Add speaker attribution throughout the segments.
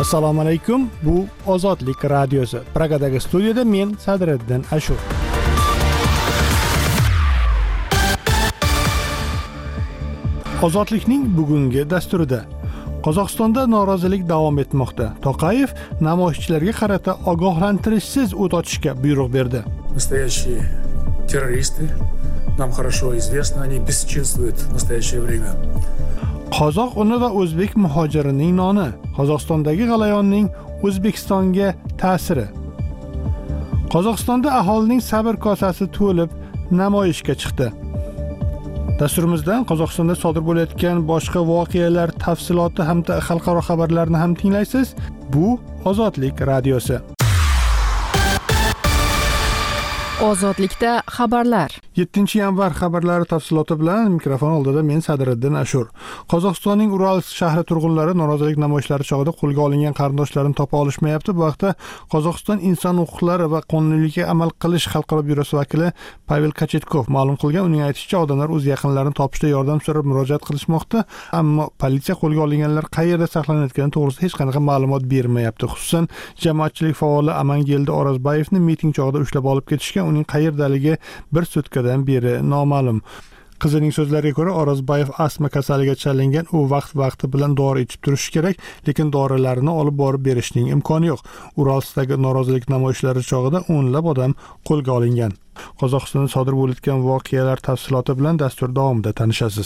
Speaker 1: Assalomu alaykum. Bu Ozodlik radiosi. Pragadagi studiyada men Sadriddin Ashur. Ozodlikning bugungi dasturida Qozog'istonda norozilik davom etmoqda. Toqayev namoyishchilarga qarata ogohlantirishsiz o't ochishga buyruq berdi.
Speaker 2: Настоящие террористы, нам хорошо известно, они бесчинствуют в настоящее время.
Speaker 1: Qozoq uni va o'zbek muhojirining noni. Qozog'istondagi g'alayonning O'zbekistonga ta'siri. Qozog'istonda aholining sabr kosasi to'lib namoyishga chiqdi. Dasturimizdan Qozog'istonda sodir bo'layotgan boshqa voqealar tafsiloti hamda xalqaro xabarlarni ham tinglaysiz. Bu Ozodlik radiosi.
Speaker 3: Ozodlikda xabarlar.
Speaker 1: 7-yanvar xabarlari tafsiloti bilan mikrofon oldida men Sadriddin Ashur. Qozog'istonning Uralsk shahri turg'unlari norozilik namoyishlari chog'ida qo'lga olingan qarindoshlarini topa olishmayapti. Bu vaqtda Qozog'iston inson huquqlari va qonuniylikka amal qilish xalqaro byurosi vakili Pavel Kachetkov ma'lum qilgan. Uning aytishicha, odamlar o'z yaqinlarini topishda yordam so'rab murojaat qilishmoqda, ammo politsiya qo'lga olinganlar qayerda saqlanayotgani to'g'risida hech qanaqa ma'lumot bermayapti. Xususan, jamoatchilik faoli Amangelde Orazbayevni miting chog'ida ushlab olib ketishgan. Uning qayerdaligi bir sutkadan beri noma'lum. Qizining so'zlariga ko'ra, Orazbayev astma kasaliga chalingan. U vaqti bilan dori ichib turishi kerak, lekin dorilarni olib borib berishning imkoni yo'q. Uralskdagi norozilik namoyishlari chog'ida o'nlab odam qo'lga olingan. Qozog'istonda sodir bo'layotgan voqealar tafsiloti bilan dastur davomida tanishasiz.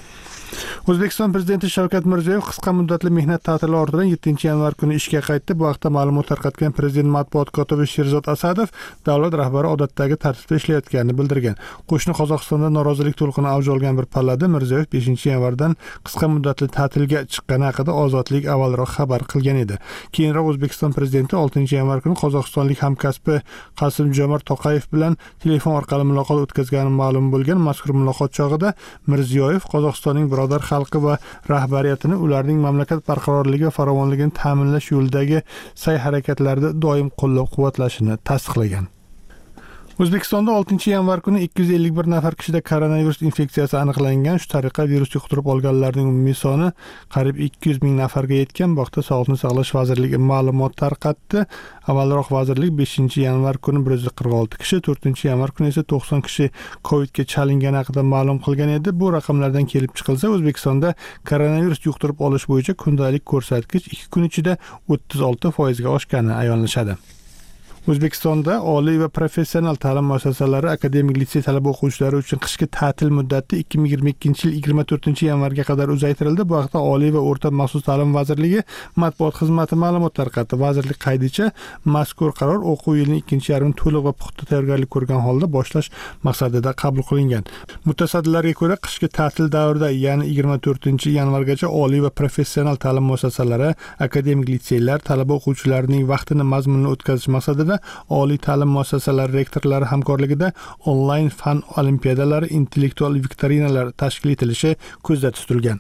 Speaker 1: O'zbekiston prezidenti Shavkat Mirziyoyev qisqa muddatli mehnat ta'tili ortidan 7-yanvar kuni ishga qaytdi. Bu haqda ma'lumot tarqatgan prezident matbuot kotibi Sherzod Asadov davlat rahbari odatdagi tartibda ishlayotganini bildirgan. Qo'shni Qozog'istonda norozilik to'lqini avj olgan bir pallada Mirziyoyev 5-yanvardan qisqa muddatli ta'tilga chiqqani haqida Ozodlik avvalroq xabar qilgan edi. Keyinroq O'zbekiston prezidenti 6-yanvar kuni qozog'istonlik hamkasbi Qasim-Jomart Toqayev bilan telefon orqali muloqot o'tkazgani ma'lum bo'lgan. Mazkur muloqot chog'ida Mirziyoyev Qozog'istonning birodar xalqi va rahbariyatini ularning mamlakat barqarorligi va farovonligini ta'minlash yo'lidagi sa'y-harakatlarida doim qo'llab-quvvatlashini tasdiqlagan. O'zbekistonda 6-yanvar kuni 251 nafar kishida koronavirus infeksiyasi aniqlangan. Shu tariqa virus yuqtirib olganlarning umumiy soni qariyb 200 ming nafarga yetgan. Bu haqda Sog'liqni saqlash vazirligi ma'lumot tarqatdi. Avvalroq vazirlik 5-yanvar kuni 146 kishi, 4-yanvar kuni esa 90 kishi Covidga chalingani haqida ma'lum qilgan edi. Bu raqamlardan kelib chiqilsa, O'zbekistonda koronavirus yuqtirib olish bo'yicha kundalik ko'rsatkich 2 kun ichida 36% ga oshgani ayonlashadi. O'zbekistonda oliy va professional ta'lim muassasalari akademik litsey talaba o'quvchilari uchun qishki ta'til muddati 2022-yil 24-yanvarga qadar uzaytirildi. Bu haqda Oliy va o'rta maxsus ta'lim vazirligi matbuot xizmati ma'lumot tarqatdi. Vazirlik qaydicha, mazkur qaror o'quv yilining 2-yarmini to'liq va puxta tayyorgarlik ko'rgan holda boshlash maqsadida qabul qilingan. Mutasaddilarga ko'ra, qishki ta'til davrida, ya'ni 24-yanvargacha oliy va professional ta'lim muassasalari, akademik litseylar talaba o'quvchilarining vaqtini mazmunli o'tkazish maqsadida oliy ta'lim muassasalari rektorlari hamkorligida onlayn fan olimpiadalari, intellektual viktorinalar tashkil etilishi ko'zda tutilgan.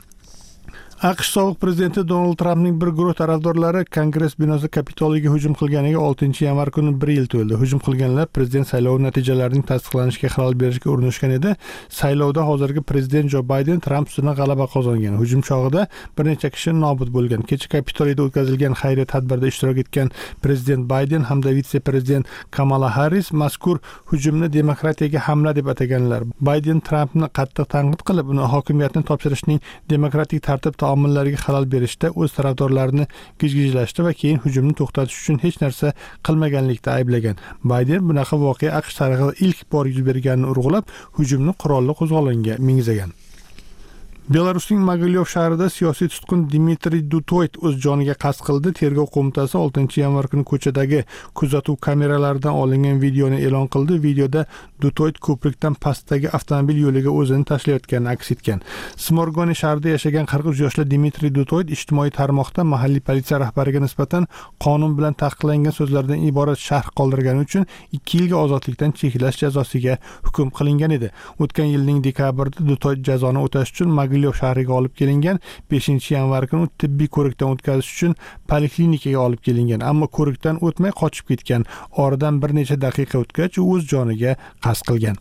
Speaker 1: AQSh sobiq prezidenti Donald Trampning bir guruh tarafdorlari Kongress binosi Kapitoliga hujum qilganiga 6-yanvar kuni 1 yil to'ldi. Hujum qilganlar prezident saylovi natijalarining tasdiqlanishiga xalal berishga urinishgan edi. Saylovda hozirgi prezident Jo Bayden Tramp ustidan g'alaba qozongan. Hujum chog'ida bir necha kishi nobud bo'lgan. Kecha Kapitoliyada o'tkazilgan xayriya tadbirda ishtirok etgan prezident Bayden hamda vitse-prezident Kamala Harris mazkur hujumni demokratiyaga hamla deb ataganlar. Bayden Trampni qattiq tanqid qilib, uni hokimiyatni topshirishning demokratik tartib omillariga xalal berishda o'z tarafdorlarini gijgijlashdi va keyin hujumni to'xtatish uchun hech narsa qilmaganlikda ayblagan. Bayden bunaqa voqea AQSh tarixida ilk bor yuz berganini urg'ulab, hujumni qurolli qo'zg'olonga mengzagan. Belarusning Mogilyov shahrida siyosiy tutqun Dmitriy Dutoyt o'z joniga qasd qildi. Tergov qo'mitasi 6-yanvar kuni ko'chadagi kuzatuv kameralaridan olingan videoni e'lon qildi. Videoda Dutoyt ko'prikdan pastdagi avtomobil yo'liga o'zini tashlayotgani aks etgan. Smorgoni shahrida yashagan 43 yoshli Dmitriy Dutoyt ijtimoiy tarmoqda mahalliy politsiya rahbariga nisbatan qonun bilan taqiqlangan so'zlardan iborat sharh qoldirgani uchun 2 yilga ozodlikdan cheklash jazosiga hukm qilingan edi. O'tgan yilning dekabrida Dutoyt jazoni o'tash uchun Mogilyov shahriga olib kelingan. 5-yanvar kuni tibbiy ko'rikdan o'tkazish uchun poliklinikaga olib kelingan, ammo ko'rikdan o'tmay qochib ketgan. Oradan bir necha daqiqa o'tgach, u o'z joniga qasd qilgan.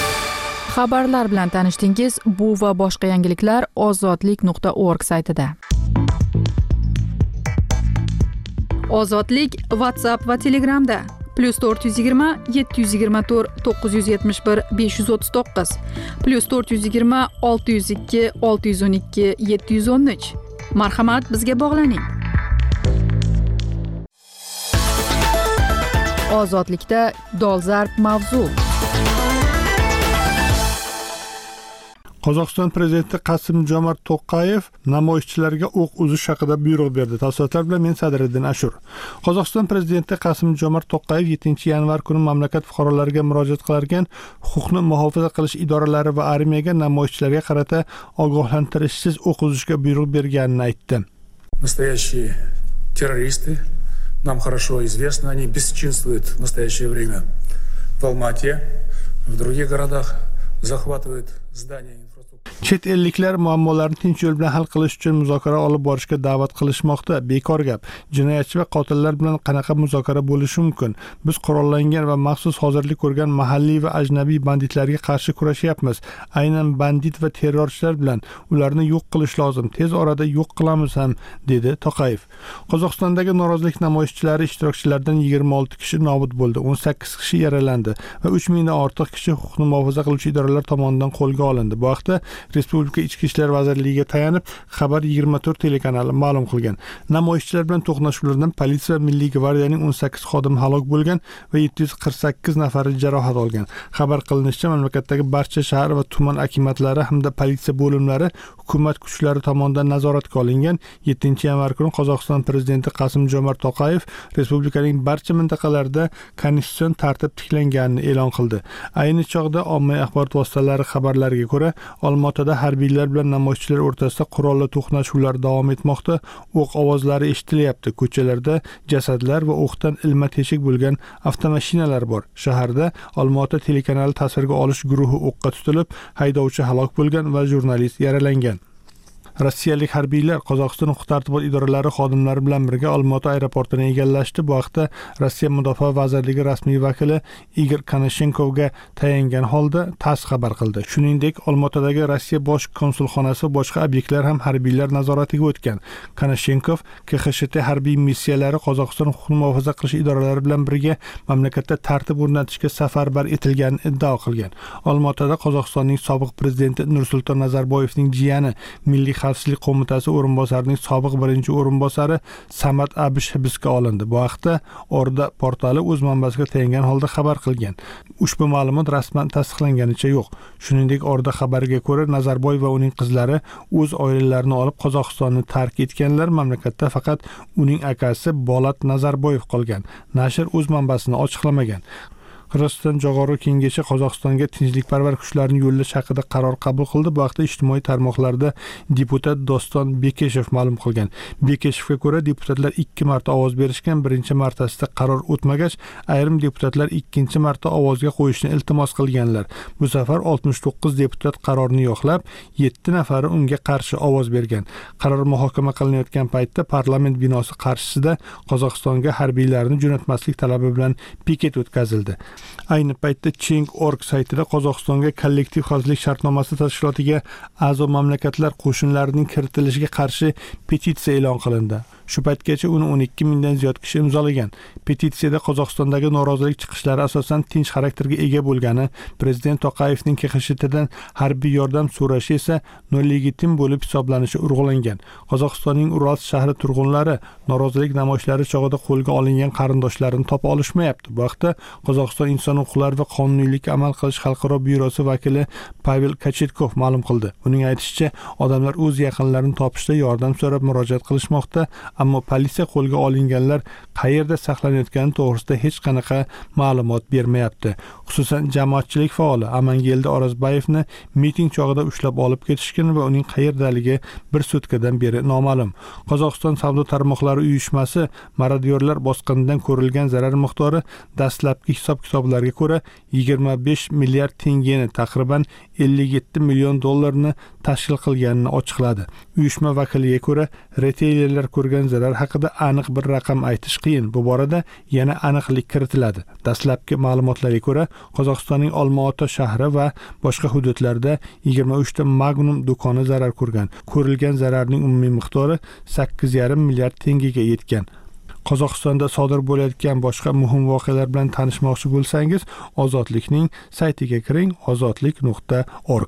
Speaker 3: Xabarlar bilan tanishdingiz. Bu va boshqa yangiliklar ozodlik.org saytida. Ozodlik WhatsApp va Telegramda +420 724 971 539 +420 602 612 713. Marhamat, bizga bog'laning. Ozodlikda dolzarb mavzu.
Speaker 1: Qozog'iston prezidenti Qasim-Jomart To'qayev namoyishchilarga o'q uzish haqida buyruq berdi. Tafsilotlar bilan men Sadriddin Ashur. Qozog'iston prezidenti Qasim-Jomart To'qayev 7-yanvar kuni mamlakat fuqarolariga murojaat qilargan huquqni muhofaza qilish idoralari va armiyaga namoyishchilarga qarata ogohlantirishsiz o'q uzishga buyruq berganini aytdi.
Speaker 2: Настоящие террористы, нам хорошо известно, они бесчинствуют в настоящее время в Алмате, в других городах, захватывают здания.
Speaker 1: Chet elliklar muammolarni tinch yo'l bilan hal qilish uchun muzokara olib borishga da'vat qilishmoqda. Bekor gap. Jinoyatchi va qotillar bilan qanaqa muzokara bo'lishi mumkin? Biz qurollangan va maxsus hozirlik ko'rgan mahalliy va ajnabiy banditlarga qarshi kurashyapmiz. Aynan bandit va terrorchilar bilan ularni yo'q qilish lozim. Tez orada yo'q qilamiz ham, dedi To'qayev. Qozog'istondagi norozilik namoyishlari ishtirokchilaridan 26 kishi nobud bo'ldi, 18 kishi yaralandi va 3000 dan ortiq kishi huquqni muhofaza qiluvchi idoralar tomonidan qo'lga olindi. Bu haqda Respublika Ichki ishlar vazirligiga tayanib Xabar 24 telekanali ma'lum qilgan. Namoyishchilar bilan to'qnashuvlardan politsiya va Milliy gvardiyaning 18 xodimi halok bo'lgan va 748 nafari jarohat olgan. Xabar qilinishicha, mamlakatdagi barcha shahar va tuman akimatlari hamda politsiya bo'limlari hukumat kuchlari tomonidan nazoratga olingan. 7-yanvar kuni Qozog'iston prezidenti Qasim-Jomart To'qayev respublikaning barcha mintaqalarida konstitutsion tartib tiklanganini e'lon qildi. Ayni chog'da ommaviy axborot vositalari xabarlariga ko'ra, Olmaotada harbiylar bilan namoyishchilar o'rtasida qurolli to'qnashuvlar davom etmoqda. O'q ovozlari eshitilyapti. Ko'chalarda jasadlar va o'qdan ilma-teshik bo'lgan avtomashinalar bor. Shaharda Olmaota telekanali tasvirga olish guruhi o'qqa tutilib, haydovchi halok bo'lgan va jurnalist yaralangan. Rossiyalik harbiylar Qozog'iston huquq-tartibot idoralari xodimlari bilan birga Olmaota aeroportini egallashdi. Bu haqda Rossiya Mudofaa vazirligi rasmiy vakili Igor Konashenkovga tayangan holda TASS xabar qildi. Shuningdek, Olmaotadagi Rossiya bosh konsulxonasi va boshqa obyektlar ham harbiylar nazoratiga o'tgan. Konashenkov KXSHT harbiy missiyalari Qozog'iston huquqni muhofaza qilish idoralari bilan birga mamlakatda tartib o'rnatishga safarbar etilganini iddao qilgan. Olmaotada Qozog'istonning sobiq prezidenti Nursulton Nazarboyevning jiyani Milliy Xavfsizlik qo'mitasi o'rinbosarining sobiq birinchi o'rinbosari Samat Abish hibsga olindi. Bu haqda Orda portali o'z manbasiga tayangan holda xabar qilgan. Ushbu ma'lumot rasman tasdiqlanganicha yo'q. Shuningdek, Orda xabariga ko'ra, Nazarboyev va uning qizlari o'z oilalarini olib Qozog'istonni tark etganlar. Mamlakatda faqat uning akasi Bolat Nazarboyev qolgan. Nashr o'z manbasini ochiqlamagan. Qirg'iziston Jo'g'org'i Kengashi Qozog'istonga tinchlikparvar kuchlarni yo'llash haqida qaror qabul qildi. Bu haqda ijtimoiy tarmoqlarda deputat Doston Bekeshev ma'lum qilgan. Bekeshevga ko'ra, deputatlar 2 marta ovoz berishgan, birinchi martasida qaror o'tmagach, ayrim deputatlar ikkinchi marta ovozga qo'yishni iltimos qilganlar. Bu safar 69 deputat qarorni yo'qlab, 7 nafari unga qarshi ovoz bergan. Qaror muhokama qilinayotgan paytda parlament binosi qarshisida Qozog'istonga harbiylarni jo'natmaslik talabi bilan piket o'tkazildi. Ayni paytda Change.org saytida Qozog'istonga kollektiv xavfsizlik shartnomasi tashkilotiga a'zo mamlakatlar qo'shinlarining kiritilishiga qarshi petitsiya e'lon qilindi. Shu paytgacha uni 12 mingdan ziyod kishi imzolagan. Petitsiyada Qozog'istondagi norozilik chiqishlari asosan tinch xarakterga ega bo'lgani, prezident To'qayevning KXSHTdan harbiy yordam so'rashi esa nolegitim bo'lib hisoblanishi urg'ulangan. Qozog'istonning Uralsk shahri turg'unlari norozilik namoyishlari chog'ida qo'lga olingan qarindoshlarini topa olishmayapti. Bu haqda Qozog'iston inson huquqlari va qonuniylikka amal qilish xalqaro byurosi vakili Pavel Kachetkov ma'lum qildi. Uning aytishicha, odamlar o'z yaqinlarini topishda yordam so'rab murojaat qilishmoqda. Ammo politsiya qo'lga olinganlar qayerda saqlanayotgani to'g'risida hech qanaqa ma'lumot bermayapti. Xususan, jamoatchilik faoli Amangelde Orazbayevni miting chog'ida ushlab olib ketishgan va uning qayerdaligi bir sutkadan beri noma'lum. Qozog'iston savdo tarmoqlari uyushmasi marodyorlar bosqinidan ko'rilgan zarar miqdori dastlabki hisob-kitoblarga ko'ra 25 milliard tengeni, taqriban 57 million dollarni tashkil qilganini ochiqladi. Uyushma vakiliga ko'ra, reteylerlar ko'rgan zarar haqida aniq bir raqam aytish qiyin. Bu borada yana aniqlik kiritiladi. Dastlabki ma'lumotlarga ko'ra, Qozog'istonning Olmaota shahri va boshqa hududlarda 23 ta Magnum do'koni zarar ko'rgan. Ko'rilgan zararning umumiy miqdori 8,5 milliard tengaga yetgan. Qozog'istonda sodir bo'layotgan boshqa muhim voqealar bilan tanishmoqchi bo'lsangiz, Ozodlikning saytiga kiring, ozodlik.org.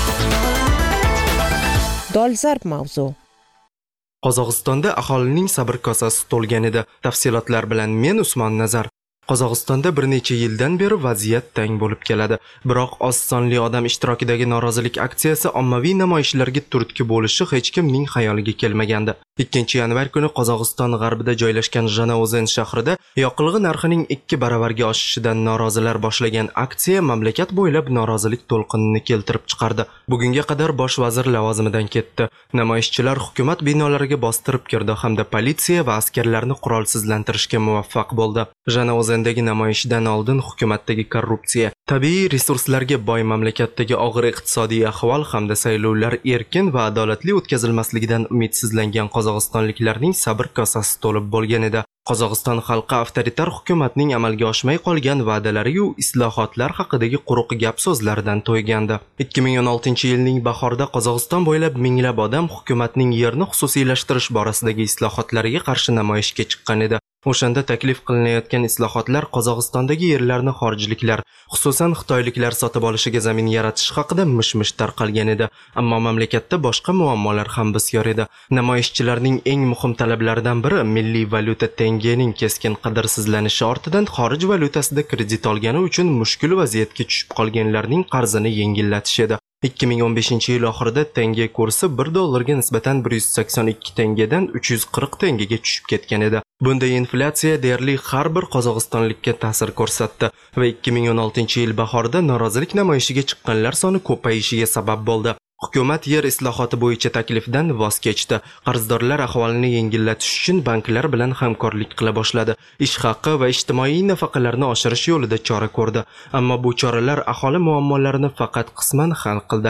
Speaker 4: Dolzarb mavzu.
Speaker 5: Qozog'istonda aholining sabr kosasi to'lgan edi. Tafsilotlar bilan men Usmon Nazar. Qozog'istonda bir necha yildan beri vaziyat tang bo'lib keladi. Biroq oz sonli odam ishtirokidagi norozilik aksiyasi ommaviy namoyishlarga turtki bo'lishi hech kimning xayoliga kelmagandi. 2-yanvar kuni Qozog'iston g'arbida joylashgan Janaozen shahrida yoqilg'i narxining 2 baravarga oshishidan norozilar boshlagan aksiya mamlakat bo'ylab norozilik to'lqinini keltirib chiqardi. Bugunga qadar bosh vazir lavozimidan ketdi. Namoyishchilar hukumat binolariga bostirib kirdi hamda politsiya va askarlarni qurolsizlantirishga muvaffaq bo'ldi. Janaozendagi namoyishdan oldin hukumatdagi korrupsiya, tabiiy resurslarga boy mamlakatdagi og'ir iqtisodiy ahvol hamda saylovlar erkin va adolatli o'tkazilmasligidan umidsizlangan qozog'istonliklarning sabr kosasi to'lib bo'lgan edi. Qozog'iston xalqi avtoritar hukumatning amalga oshmay qolgan va'dalari-yu islohotlar haqidagi quruq gap so'zlardan to'ygandi. 2016-yilning bahorida Qozog'iston bo'ylab minglab odam hukumatning yerni xususiylashtirish borasidagi islohotlariga qarshi namoyishga chiqqan edi. O'shanda taklif qilinayotgan islohotlar Qozog'istondagi yerlarni xorijliklar, xususan xitoyliklar sotib olishiga zamin yaratish haqida mish-mish tarqalgan edi. Ammo mamlakatda boshqa muammolar ham bisyor edi. Namoyishchilarning eng muhim talablaridan biri milliy valyuta tengening keskin qadrsizlanishi ortidan xorij valyutasida kredit olgani uchun mushkul vaziyatga tushib qolganlarning qarzini yengillatish edi. 2015-yil oxirida tenge kursi 1 dollarga nisbatan 182 tengadan 340 tengaga tushib ketgan edi. Bunday inflyatsiya deyarli har bir qozog'istonlikka ta'sir ko'rsatdi va 2016-yil bahorida norozilik namoyishiga chiqqanlar soni ko'payishiga sabab bo'ldi. Hukumat yer islohoti bo'yicha taklifdan voz kechdi. Qarzdorlar ahvolini yengillatish uchun banklar bilan hamkorlik qila boshladi. Ish haqi va ijtimoiy nafaqalarni oshirish yo'lida chora ko'rdi. Ammo bu choralar aholi muammolarini faqat qisman hal qildi.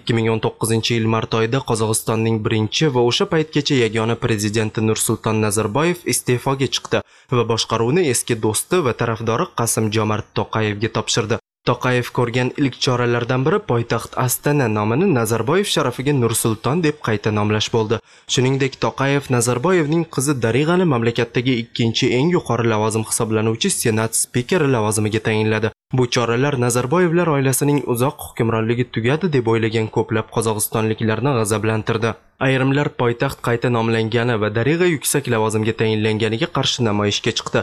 Speaker 5: 2019-yil mart oyida Qozog'istonning birinchi va o'sha paytgacha yagona prezidenti Nursulton Nazarboyev iste'foga chiqdi va boshqaruvni eski do'sti va tarafdori Qasim-Jomart To'qayevga topshirdi. To'qayev ko'rgan ilk choralardan biri poytaxt Astana nomini Nazarboyev sharafiga Nursulton deb qayta nomlash bo'ldi. Shuningdek, To'qayev Nazarboyevning qizi Darig'ani mamlakatdagi ikkinchi eng yuqori lavozim hisoblanuvchi Senat spikeri lavozimiga tayinladi. Bu choralar Nazarboyevlar oilasining uzoq hukmronligi tugadi deb o'ylagan ko'plab qozog'istonliklarni g'azablantirdi. Ayrimlar poytaxt qayta nomlangani va Darig'a yuksak lavozimga tayinlanganiga qarshi namoyishga chiqdi.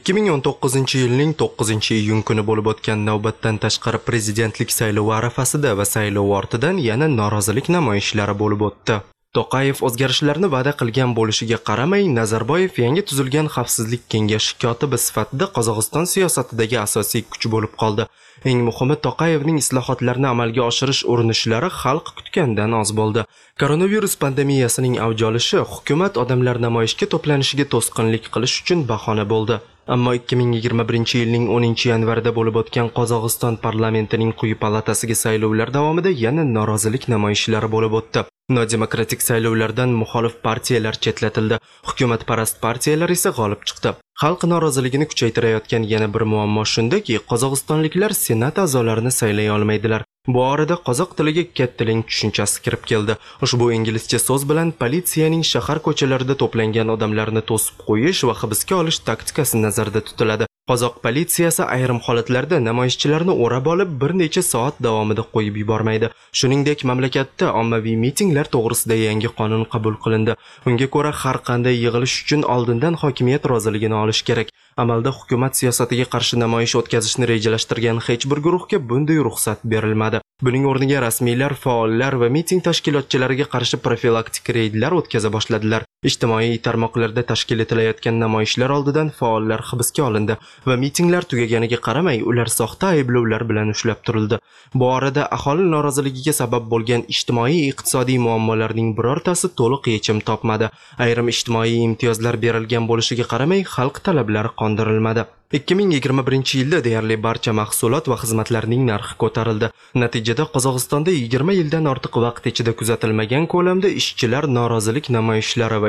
Speaker 5: 2019-yilning 9-iyun kuni bo'lib o'tgan navbatdan tashqari prezidentlik saylovi arafasida va saylov ortidan yana norozilik namoyishlari bo'lib o'tdi. To'qayev o'zgarishlarni va'da qilgan bo'lishiga qaramay, Nazarboyev yangi tuzilgan xavfsizlik kengashi kotibi sifatida Qozog'iston siyosatidagi asosiy kuch bo'lib qoldi. Eng muhimi, To'qayevning islohotlarni amalga oshirish urinishlari xalq kutgandan oz bo'ldi. Koronavirus pandemiyasining avj olishi hukumat odamlar namoyishga to'planishiga to'sqinlik qilish uchun bahona bo'ldi. Ammo 2021-yilning 10-yanvarida bo'lib o'tgan Qozog'iston parlamentining quyi palatasiga saylovlar davomida yana norozilik namoyishlari bo'lib o'tdi. Nodemokratik saylovlardan muxolif partiyalar chetlatildi, hukumatparast partiyalar esa g'olib chiqdi. Xalq noroziligini kuchaytirayotgan yana bir muammo shundaki, qozog'istonliklar senat a'zolarini saylay olmaydilar. Bu orada qozoq tiliga kat-tiling tushunchasi kirib keldi. Ushbu inglizcha so'z bilan politsiyaning shahar ko'chalarida to'plangan odamlarni to'sib qo'yish va hibsga olish taktikasi nazarda tutiladi. Qozoq politsiyasi ayrim holatlarda namoyishchilarni o'rab olib bir necha soat davomida qo'yib yubormaydi. Shuningdek, mamlakatda ommaviy mitinglar to'g'risida yangi qonun qabul qilindi. Unga ko'ra, har qanday yig'ilish uchun oldindan hokimiyat roziligini olish kerak. Amalda hukumat siyosatiga qarshi namoyish o'tkazishni rejalashtirgan hech bir guruhga bunday ruxsat berilmadi. Buning o'rniga rasmiylar, faollar va miting tashkilotchilariga qarshi profilaktik reydlar o'tkaza boshladilar. Ijtimoiy tarmoqlarda tashkil etilayotgan namoyishlar oldidan faollar hibsga olindi va mitinglar tugaganiga qaramay, ular soxta ayblovlar bilan ushlab turildi. Bu orada aholi noroziligiga sabab bo'lgan ijtimoiy-iqtisodiy muammolarning birortasi to'liq yechim topmadi. Ayrim ijtimoiy imtiyozlar berilgan bo'lishiga qaramay, xalq talablari qondirilmadi. 2021-yilda deyarli barcha mahsulot va xizmatlarning narxi ko'tarildi. Natijada Qozog'istonda 20 yildan ortiq vaqt ichida kuzatilmagan ko'lamda ishchilar norozilik namoyishlari va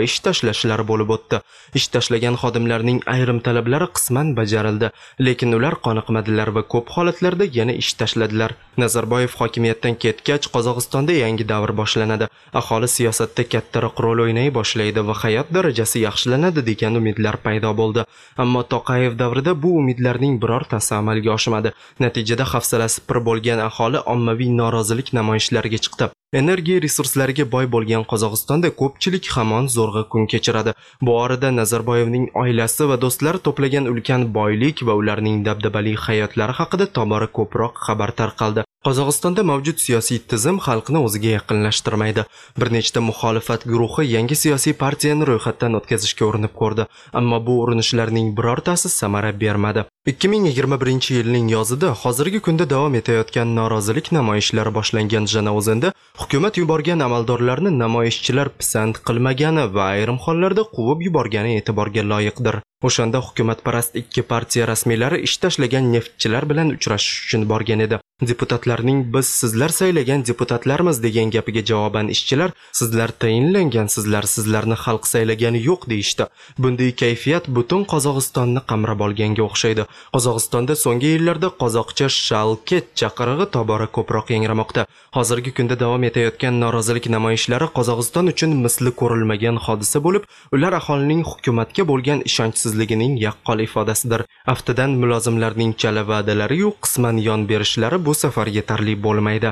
Speaker 5: ish tashlashlari bo'lib o'tdi. Ish tashlagan xodimlarning ayrim talablari qisman bajarildi, lekin ular qoniqmadilar va ko'p holatlarda yana ish tashladilar. Nazarboyev hokimiyatdan ketgach, Qozog'istonda yangi davr boshlanadi. Aholi siyosatda kattaroq rol o'ynay boshlaydi va hayot darajasi yaxshilanadi degan umidlar paydo bo'ldi. Ammo Toqayev davrida bu umidlarning birortasi amalga oshmadi. Natijada hafsalasi pir bo'lgan aholi ommaviy norozilik namoyishlariga chiqdi. Energiya resurslariga boy bo'lgan Qozog'istonda ko'pchilik hamon zo'rg'a kun kechiradi. Bu orada Nazarboyevning oilasi va do'stlari to'plagan ulkan boylik va ularning dabdabali hayotlari haqida tobora ko'proq xabar tarqaldi. Qozog'istonda mavjud siyosiy tizim xalqni o'ziga yaqinlashtirmaydi. Bir nechta muxolifat guruhi yangi siyosiy partiyani ro'yxatdan o'tkazishga urinib ko'rdi, ammo bu urinishlarning birortasi samara bermadi. 2021-yilning yozida hozirgi kunda davom etayotgan norozilik namoyishlari boshlangan Janaozenda hukumat yuborgan amaldorlarni namoyishchilar pisand qilmagani va ayrim hollarda quvib yuborgani e'tiborga loyiqdir. O'shanda hukumatparast ikki partiya rasmiylari ish tashlagan neftchilar bilan uchrashish uchun borgan edi. Deputatlarning biz sizlar saylagan deputatlarmiz degan gapiga javoban ishchilar sizlar tayinlangansizlar, sizlarni xalq saylagani yo'q deyishdi. Bunday kayfiyat butun Qozog'istonni qamrab olganga o'xshaydi. Qozog'istonda so'nggi yillarda qozoqcha shalket chaqirig'i tobora ko'proq yangramoqda. Hozirgi kunda davom etayotgan norozilik namoyishlari Qozog'iston uchun misli ko'rilmagan hodisa bo'lib, ular aholining hukumatga bo'lgan ishonchsizligining yaqqol ifodasidir. Aftidan mulozimlarning chala va'dalari yo'q, qisman yon berishlari bu safar yetarli bo'lmaydi.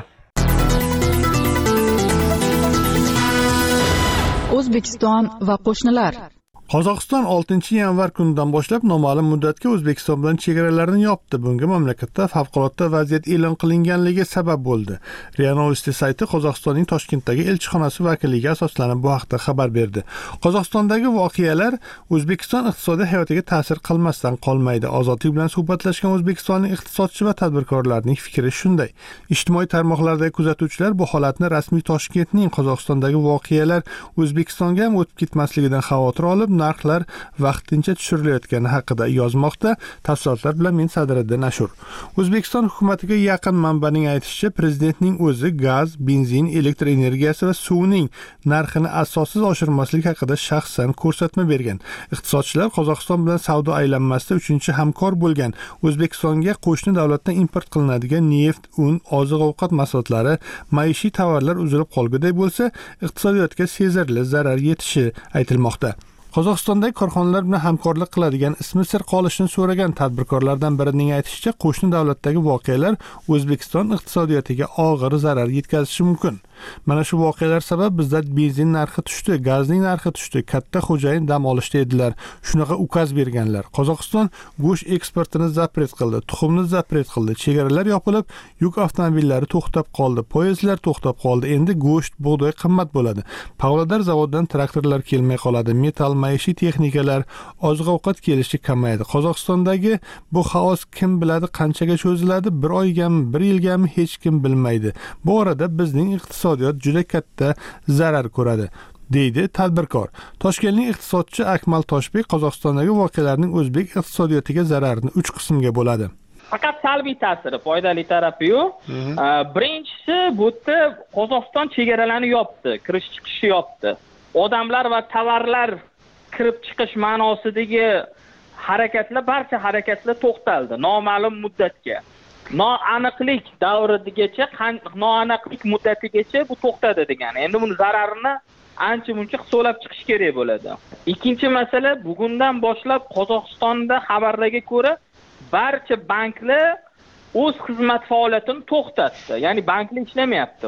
Speaker 3: O'zbekiston va qo'shnilar.
Speaker 1: Qozog'iston 6-yanvar kunidan boshlab noma'lum muddatga O'zbekiston bilan chegaralarini yopdi. Bunga mamlakatda favqulodda vaziyat e'lon qilinganligi sabab bo'ldi. RIA Novosti sayti Qozog'istonning Toshkentdagi elchixonasi vakiliga asoslanib bu haqda xabar berdi. Qozog'istondagi voqealar O'zbekiston iqtisodiy hayotiga ta'sir qilmasdan qolmaydi. Ozodlik bilan suhbatlashgan O'zbekistonning iqtisodchi va tadbirkorlarining fikri shunday. Ijtimoiy tarmoqlardagi kuzatuvchilar bu holatni rasmiy Toshkentning Qozog'istondagi voqealar O'zbekistonga ham o'tib ketmasligidan xavotir olib, narxlar vaqtincha tushirilayotgani haqida yozmoqda. Tafsilotlar bilan men Sadriddin Ashur. O'zbekiston hukumatiga yaqin manbaning aytishicha, prezidentning o'zi gaz, benzin, elektr energiyasi va suvning narxini asossiz oshirmaslik haqida shaxsan ko'rsatma bergan. Iqtisodchilar Qozog'iston bilan savdo aylanmasida 3-hamkor bo'lgan O'zbekistonga qo'shni davlatdan import qilinadigan neft, un, oziq-ovqat mahsulotlari, maishiy tovarlar uzilib qolguday bo'lsa, iqtisodiyotga sezilarli zarar yetishi aytilmoqda. Qozog'istondagi korxonalar bilan hamkorlik qiladigan ismi sir qolishini so'ragan tadbirkorlardan birining aytishicha, qo'shni davlatdagi voqealar O'zbekiston iqtisodiyotiga og'ir zarar yetkazishi mumkin. Mana shu voqealar sabab bizda benzin narxi tushdi, gazning narxi tushdi, katta xo'jayin dam olishda edilar. Shunaqa ukaz berganlar. Qozog'iston go'sht eksportini zapret qildi, tuxumni zapret qildi, chegaralar yopilib, yuk avtomobillari to'xtab qoldi, poyezdlar to'xtab qoldi. Endi go'sht, bug'doy qimmat bo'ladi. Pavlodar zavodidan traktorlar kelmay qoladi, metal, maishiy texnikalar, oziq-ovqat kelishi kamayadi. Qozog'istondagi bu xaos kim biladi qanchaga cho'ziladi? 1 oygami, 1 yilgami hech kim bilmaydi. Bu orada bizning iqtisodiyot juda katta zarar ko'radi, deydi tadbirkor. Toshkentlik iqtisodchi Akmal Toshbek Qozog'istondagi voqealarning o'zbek iqtisodiyotiga zararini 3 qismga bo'ladi.
Speaker 6: Faqat salbiy ta'siri, foydali tarafi yo'q. Birinchisi, bu yerda Qozog'iston chegaralarni yopdi, kirish chiqishni yopdi. Odamlar va tovarlar kirib chiqish ma'nosidagi harakatlar, barcha harakatlar to'xtaldi noma'lum muddatga. Noaniqlik davrigacha, noaniqlik muddatigacha bu to'xtadi degani. Endi buni zararini ancha-muncha hisoblab chiqish kerak bo'ladi. Ikkinchi masala, bugundan boshlab Qozog'istonda xabarlarga ko'ra barcha banklar o'z xizmat faoliyatini to'xtatdi. Ya'ni banklar ishlamayapti.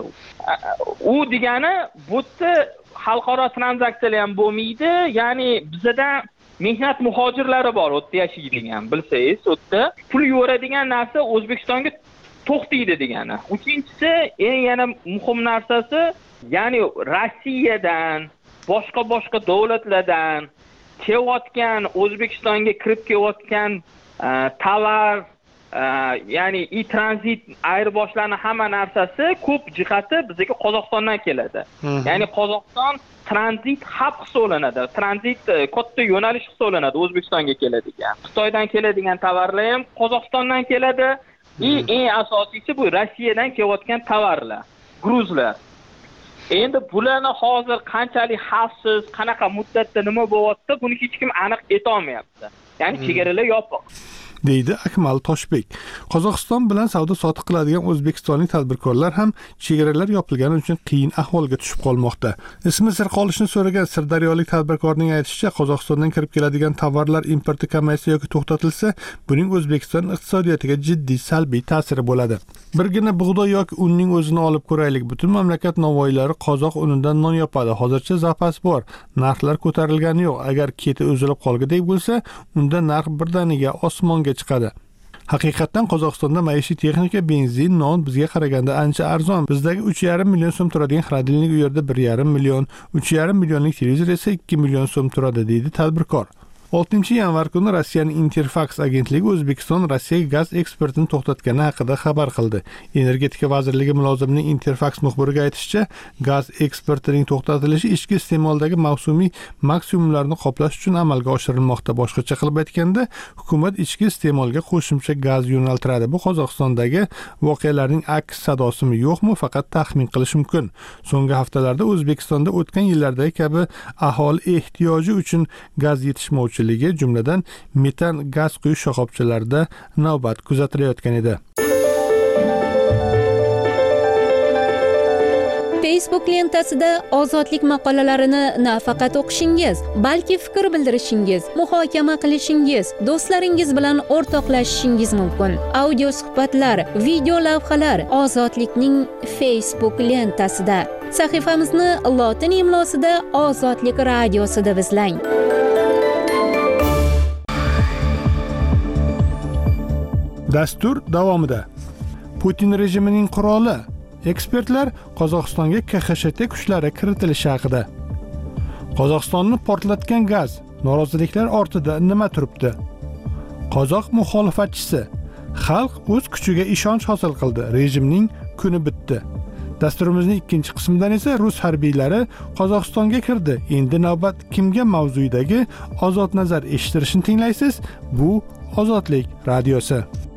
Speaker 6: U degani bu yerda xalqaro tranzaksiyalar ham bo'lmaydi. Ya'ni bizda mehnat muhojirlari bor, u yerda yashaydigan, bilsangiz, u yerda pul yo'radigan narsa O'zbekistonga to'xtaydi degani. Uchinchisi, eng yana muhim narsasi, ya'ni Rossiyadan, boshqa davlatlardan kelayotgan, O'zbekistonga kirib kelayotgan tovar, ya'ni tranzit ayirboshlarini hamma narsasi ko'p jihati bizga Qozog'istondan keladi. Ya'ni Qozog'iston tranzit hub hisoblanadi. Tranzit katta yo'nalish hisoblanadi O'zbekistonga keladigan. Xitoydan keladigan tovarlar ham Qozog'istondan keladi. Eng asosiysi bu Rossiyadan kelayotgan tovarlar, gruzlar. Endi bularni hozir qanchalik xavfsiz, qanaqa muddatda nima bo'lyapti, buni hech kim aniq aytolmayapti. Ya'ni chegaralar yopiq.
Speaker 1: deydi Akmal Toshbek. Qozog'iston bilan savdo-sotiq qiladigan o'zbekistonlik tadbirkorlar ham chegaralar yopilgani uchun qiyin ahvolga tushib qolmoqda. Ismi sir qolishini so'ragan sirdaryolik tadbirkorning aytishicha, Qozog'istondan kirib keladigan tovarlar importi kamaysa yoki to'xtatilsa, buning O'zbekiston iqtisodiyotiga jiddiy salbiy ta'siri bo'ladi. Birgina bug'doy yoki unning o'zini olib ko'raylik. Butun mamlakat novvoylari qozoq unidan non yopadi. Hozircha zapas bor. Narxlar ko'tarilgani yo'q. Agar keti o'zilib qolgandek bo'lsa, unda narx birdaniga osmonga chiqadi. Haqiqatan Qozog'istonda maishiy texnika, benzin, non bizga qaraganda ancha arzon. Bizdagi 3,5 million so'm turadigan xolodilnik u yerda 1,5 million, 3,5 millionlik televizor esa 2 million so'm turadi, deydi tadbirkor. 6-yanvar kuni Rossiyaning Interfax agentligi O'zbekiston Rossiyaga gaz eksportini to'xtatgani haqida xabar qildi. Energetika vazirligi mulozimining Interfax muxbiriga aytishicha, gaz eksportining to'xtatilishi ichki iste'moldagi mavsumiy maksimumlarni qoplash uchun amalga oshirilmoqda. Boshqacha qilib aytganda, hukumat ichki iste'molga qo'shimcha gaz yo'naltiradi. Bu Qozog'istondagi voqealarning aks sadosimi yo'qmi, faqat taxmin qilish mumkin. So'nggi haftalarda O'zbekistonda o'tgan yillardagi kabi aholi ehtiyoji uchun gaz yetishmovchi jumladan metan gaz quyish shoxobchalarida navbat kuzatilayotgan edi.
Speaker 7: Facebook lentasida ozodlik maqolalarini nafaqat o'qishingiz, balki fikr bildirishingiz, muhokama qilishingiz, do'stlaringiz bilan o'rtoqlashishingiz mumkin. Audio suhbatlar, video lavhalar Ozodlikning Facebook lentasida. Sahifamizni lotin imlosida Ozodlik radiosida izlang.
Speaker 1: Dastur davomida. Putin rejimining quroli. Ekspertlar Qozog'istonga KXSHT kuchlari kiritilishi haqida. Qozog'istonni portlatgan gaz. Noroziliklar ortida nima turibdi? Qozoq muxolifatchisi. Xalq o'z kuchiga ishonch hosil qildi. Rejimning kuni bitdi. Dasturimizning ikkinchi qismidan esa rus harbiylari Qozog'istonga kirdi. Endi navbat kimga mavzuidagi ozod nazar eshittirishni tinglaysiz. Bu Ozodlik radiosi.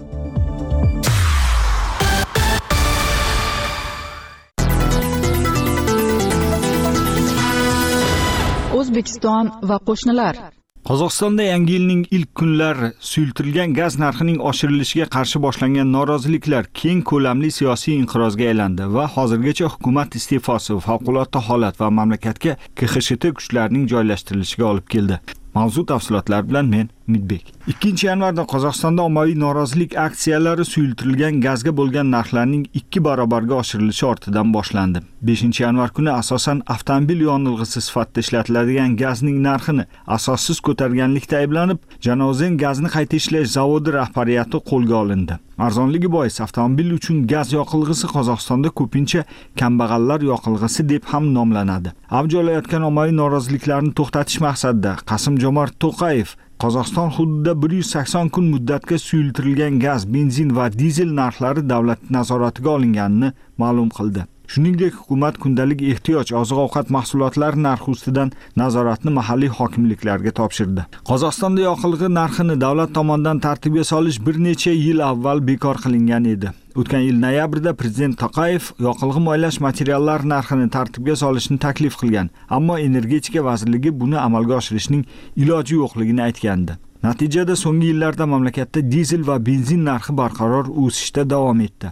Speaker 3: O'zbekiston va qo'shnilar.
Speaker 8: Qozog'istonda yangi yilning ilk kunlari suyultirilgan gaz narxining oshirilishiga qarshi boshlangan noroziliklar keng ko'lamli siyosiy inqirozga aylandi va hozirgacha hukumat iste'fosi, favqulodda holat va mamlakatga KXSHT kuchlarining joylashtirilishiga olib keldi. Mavzu tafsilotlar bilan men Midbek. 2-yanvarda Qozog'istonda ommaviy norozilik aksiyalari suyultirilgan gazga bo'lgan narxlarning 2 barobarga oshirilishi ortidan boshlandi. 5-yanvar kuni asosan avtomobil yonilg'isi sifatida ishlatiladigan gazning narxini asossiz ko'targanlikda ayblanib, Janozen gazni qayta ishlash zavodi rahbariyati qo'lga olindi. Arzonligi bois avtomobil uchun gaz yoqilg'isi Qozog'istonda ko'pincha kambag'allar yoqilg'isi deb ham nomlanadi. Avj olayotgan ommaviy noroziliklarni to'xtatish maqsadida Qasim-Jomart To'qayev Qozog'iston hududida 180 kun muddatga suyultirilgan gaz, benzin va dizel narxlari davlat nazoratiga olinganini ma'lum qildi. Shuningdek, hukumat kundalik ehtiyoj oziq-ovqat mahsulotlari narxi ustidan nazoratni mahalliy hokimliklarga topshirdi. Qozog'istonda yoqilg'i narxini davlat tomonidan tartibga solish bir necha yil avval bekor qilingan edi. O'tgan yil noyabrda prezident Toqayev yoqilg'i moylash materiallari narxini tartibga solishni taklif qilgan, ammo energetika vazirligi buni amalga oshirishning iloji yo'qligini aytgandi. Natijada so'nggi yillarda mamlakatda dizel va benzin narxi barqaror o'sishda davom etdi.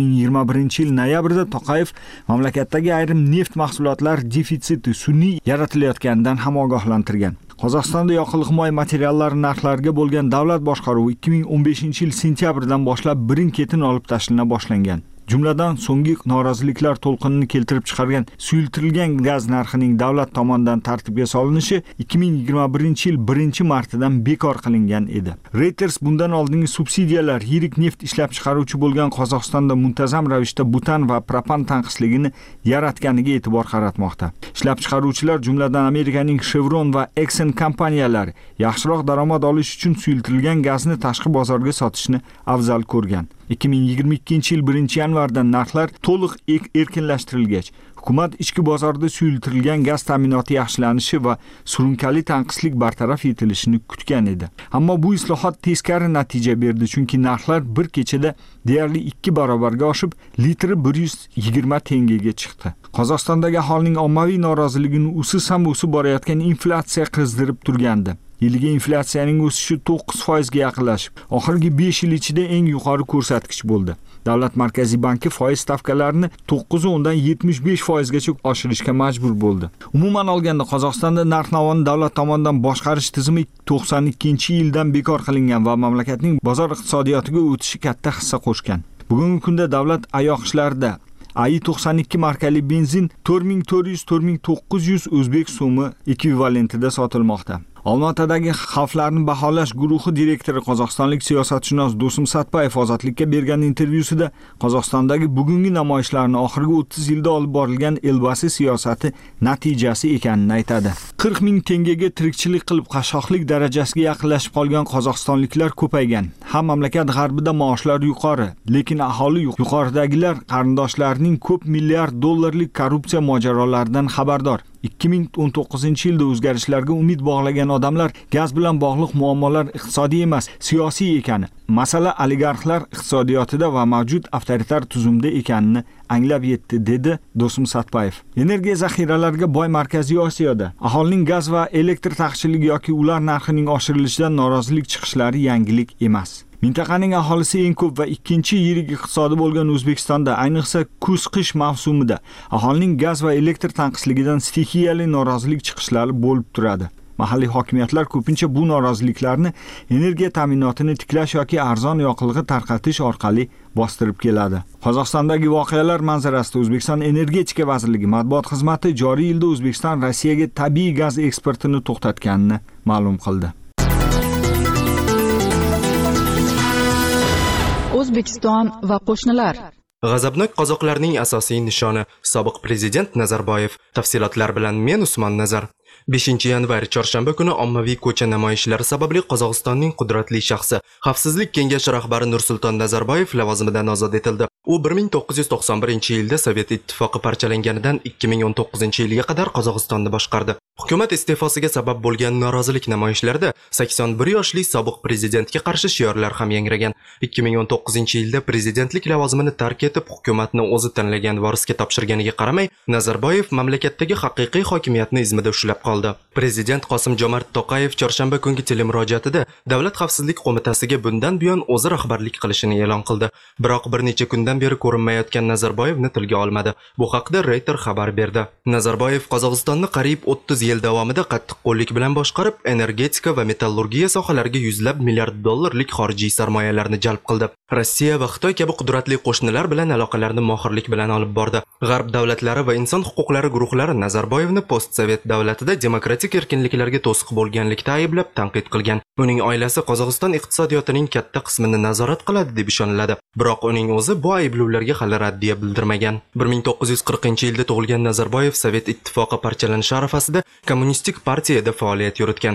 Speaker 8: 2021 yil noyabrda Toqayev mamlakatdagi ayrim neft mahsulotlar defitsiti sun'iy yaratilayotganidan ham ogohlantirgan. Qozog'istonda yoqilg'i moy materiallari narxlariga bo'lgan davlat boshqaruvi 2015 yil sentyabrdan boshlab birin-ketin olib tashlana boshlangan. Jumladan so'nggi noroziliklar to'lqinini keltirib chiqargan suyultirilgan gaz narxining davlat tomonidan tartibga solinishi 2021 yil 1-martidan bekor qilingan edi. Reuters bundan oldingi subsidiyalar yirik neft ishlab chiqaruvchi bo'lgan Qozog'istonda muntazam ravishda butan va propan tanqisligini yaratganiga e'tibor qaratmoqda. Ishlab chiqaruvchilar jumladan Amerikaning Chevron va Exxon kompaniyalari yaxshiroq daromad olish uchun suyultirilgan gazni tashqi bozorga sotishni afzal ko'rgan. 2022 yil 1-yanvardan narxlar to'liq erkinlashtirilgach, hukumat ichki bozorda suyultirilgan gaz ta'minoti yaxshilanishi va surunkali tanqislik bartaraf etilishini kutgan edi. Ammo bu islohot teskari natija berdi, chunki narxlar bir kechada deyarli 2 barobarga oshib, litri 120 tengaga chiqdi. Qozog'istondagi aholining ommaviy noroziligini o'sib borayotgan inflyatsiya qizdirib turgandi. Yilga inflyatsiyaning o'sishi 9% ga yaqinlashib, oxirgi 5 yil ichida eng yuqori ko'rsatkich bo'ldi. Davlat markaziy banki foiz stavkalarini 9 dan 75% gacha oshirishga majbur bo'ldi. Umuman olganda Qozog'istonda narx-navoni davlat tomonidan boshqarish tizimi 92-yildan bekor qilingan va mamlakatning bozor iqtisodiyotiga o'tishi katta hissa qo'shgan. Bugungi kunda davlat oyoq ishlarida AI92 markali benzin 4400-4900 o'zbek so'mi ekvivalentida sotilmoqda. Olmaotadagi xavflarni baholash guruhi direktori qozog'istonlik siyosatshunos Do'stim Satpayev Ozodlikka bergan intervyusida Qozog'istondagi bugungi namoyishlarni oxirgi 30 yilda olib borilgan Elbasi siyosati natijasi ekanini aytadi. 40 ming tengaga tirikchilik qilib qashshoqlik darajasiga yaqinlashib qolgan qozog'istonliklar ko'paygan. Ham mamlakat g'arbida maoshlar yuqori, lekin aholi yuqoridagilar qarindoshlarining ko'p milliard dollarlik korrupsiya mojarolaridan xabardor. 2019-yilda o'zgarishlarga umid bog'lagan odamlar gaz bilan bog'liq muammolar iqtisodiy emas, siyosiy ekani, masala oligarxlar iqtisodiyotida va mavjud avtoritar tuzumda ekanini anglab yetdi, dedi Do'stim Satpayev. Energiya zaxiralariga boy Markaziy Osiyoda aholining gaz va elektr taqchilligi yoki ular narxining oshirilishidan norozilik chiqishlari yangilik emas. Mintaqaning aholisi eng ko'p va ikkinchi yirik iqtisodi bo'lgan O'zbekistonda, ayniqsa kuz-qish mavsumida aholining gaz va elektr tanqisligidan stixiyali norozilik chiqishlari bo'lib turadi. Mahalliy hokimiyatlar ko'pincha bu noroziliklarni energiya ta'minotini tiklash yoki arzon yoqilg'i tarqatish orqali bostirib keladi. Qozog'istondagi voqealar manzarasida O'zbekiston Energetika vazirligi matbuot xizmati joriy yilda O'zbekiston Rossiyaga tabiiy gaz eksportini to'xtatganini ma'lum qildi.
Speaker 3: O'zbekiston va qo'shnilar.
Speaker 5: G'azabnok qozoqlarning asosiy nishoni sobiq prezident Nazarboyev. Tafsilotlar bilan men Usmon Nazar. 5-yanvar chorshanba kuni ommaviy ko'cha namoyishlari sababli Qozog'istonning qudratli shaxsi, Xavfsizlik kengashi rahbari Nursulton Nazarboyev lavozimidan ozod etildi. U 1991-yilda Sovet ittifoqi parchalanganidan 2019-yilga qadar Qozog'istonni boshqardi. Hukumat iste'fosiga sabab bo'lgan norozilik namoyishlarida 81 yoshli sobiq prezidentga qarshi shiorlar ham yangragan. 2019-yilda prezidentlik lavozimini tark etib, hukumatni o'zi tanlagan varisga topshirganiga qaramay, Nazarboyev mamlakatdagi haqiqiy hokimiyatni izmida ushlab qoldi. Prezident Qosim-Jomart To'qayev chorshanba kungi telemurojaatida Davlat xavfsizlik qo'mitasiga bundan buyon o'zi rahbarlik qilishini e'lon qildi. Biroq bir necha kundan beri ko'rinmayotgan Nazarboyevni tilga olmadi. Bu haqda Reuters xabar berdi. Nazarboyev Qozog'istonni qariyb 30 yil davomida qattiqqo'llik bilan boshqarib, energetika va metallurgiya sohalariga yuzlab milliard dollarlik xorijiy sarmoyalarni jalb qildi. Rossiya va Xitoy kabi qudratli qo'shnilar bilan aloqalarni mohirlik bilan olib bordi. G'arb davlatlari va inson huquqlari guruhlari Nazarboyevni post-sovet davlatida demokratik erkinliklarga to'siq bo'lganlikda ayblab tanqid qilgan. Uning oilasi Qozog'iston iqtisodiyotining katta qismini nazorat qiladi deb ishoniladi. Biroq uning o'zi bu ayblovlarga hali raddiya bildirmagan. 1940-yilda tug'ilgan Nazarboyev Sovet ittifoqi parchalanishi arafasida Kommunistik partiyada faoliyat yuritgan.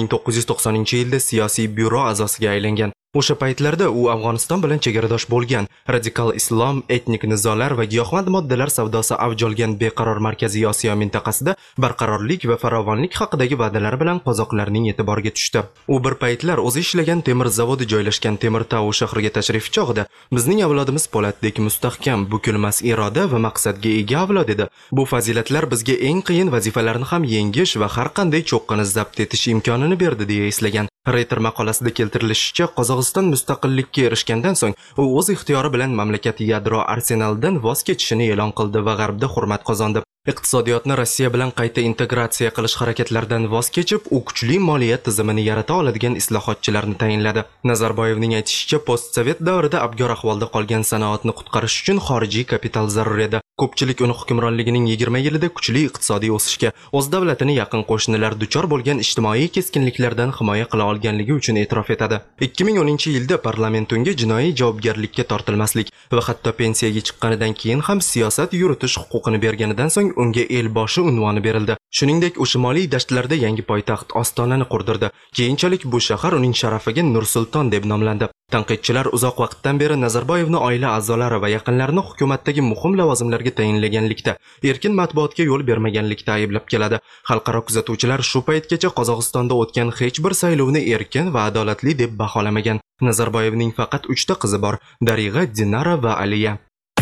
Speaker 5: 1990-yilda siyosiy byuro a'zosiga aylangan. O'sha paytlarda u Afg'oniston bilan chegaradosh bo'lgan, radikal islom, etnik nizolar va giyohvand moddalar savdosi avj olgan beqaror Markaziy Osiyo mintaqasida barqarorlik va farovonlik haqidagi va'dalar bilan qozoqlarning e'tiboriga tushdi. U bir paytlar o'zi ishlagan temir zavodi joylashgan Temirtau shahriga tashrif chog'ida bizning avlodimiz po'latdek mustahkam, bukilmas iroda va maqsadga ega avlod edi. Bu fazilatlar bizga eng qiyin vazifalarni ham yengish va har qanday cho'qqini zabt etish imkonini berdi deya eslagan. Reuters maqolasida keltirilishicha, Qozog'iston mustaqillikka erishgandan so'ng u o'z ixtiyori bilan mamlakat yadro arsenalidan voz kechishini e'lon qildi va g'arbda hurmat qozondi. Iqtisodiyotni Rossiya bilan qayta integratsiya qilish harakatlaridan voz kechib, u kuchli moliya tizimini yarata oladigan islohotchilarni tayinladi. Nazarboyevning aytishicha, post-sovet davrida abgor ahvolda qolgan sanoatni qutqarish uchun xorijiy kapital zarur edi. Ko'pchilik uni hukmronligining 20 yilida kuchli iqtisodiy o'sishga, o'z davlatini yaqin qo'shnilar duchor bo'lgan ijtimoiy keskinliklardan himoya qila olganligi uchun e'tirof etadi. 2010-yilda parlament unga jinoiy javobgarlikka tortilmaslik va hatto pensiyaga chiqqanidan keyin ham siyosat yuritish huquqini berganidan so'ng unga elboshi unvoni berildi. Shuningdek, u shimoliy dashtlarda yangi poytaxt Ostonani qurdirdi. Keyinchalik bu shahar uning sharafiga Nur-Sulton deb nomlandi. Tanqidchilar uzoq vaqtdan beri Nazarboyevni oila a'zolari va yaqinlarini hukumatdagi muhim lavozimlarga tayinlaganlikda, erkin matbuotga yo'l bermaganlikda ayblab keladi. Xalqaro kuzatuvchilar shu paytgacha Qozog'istonda o'tgan hech bir saylovni erkin va adolatli deb baholamagan. Nazarboyevning faqat 3 ta qizi bor: Darig'a, Dinara va Aliya.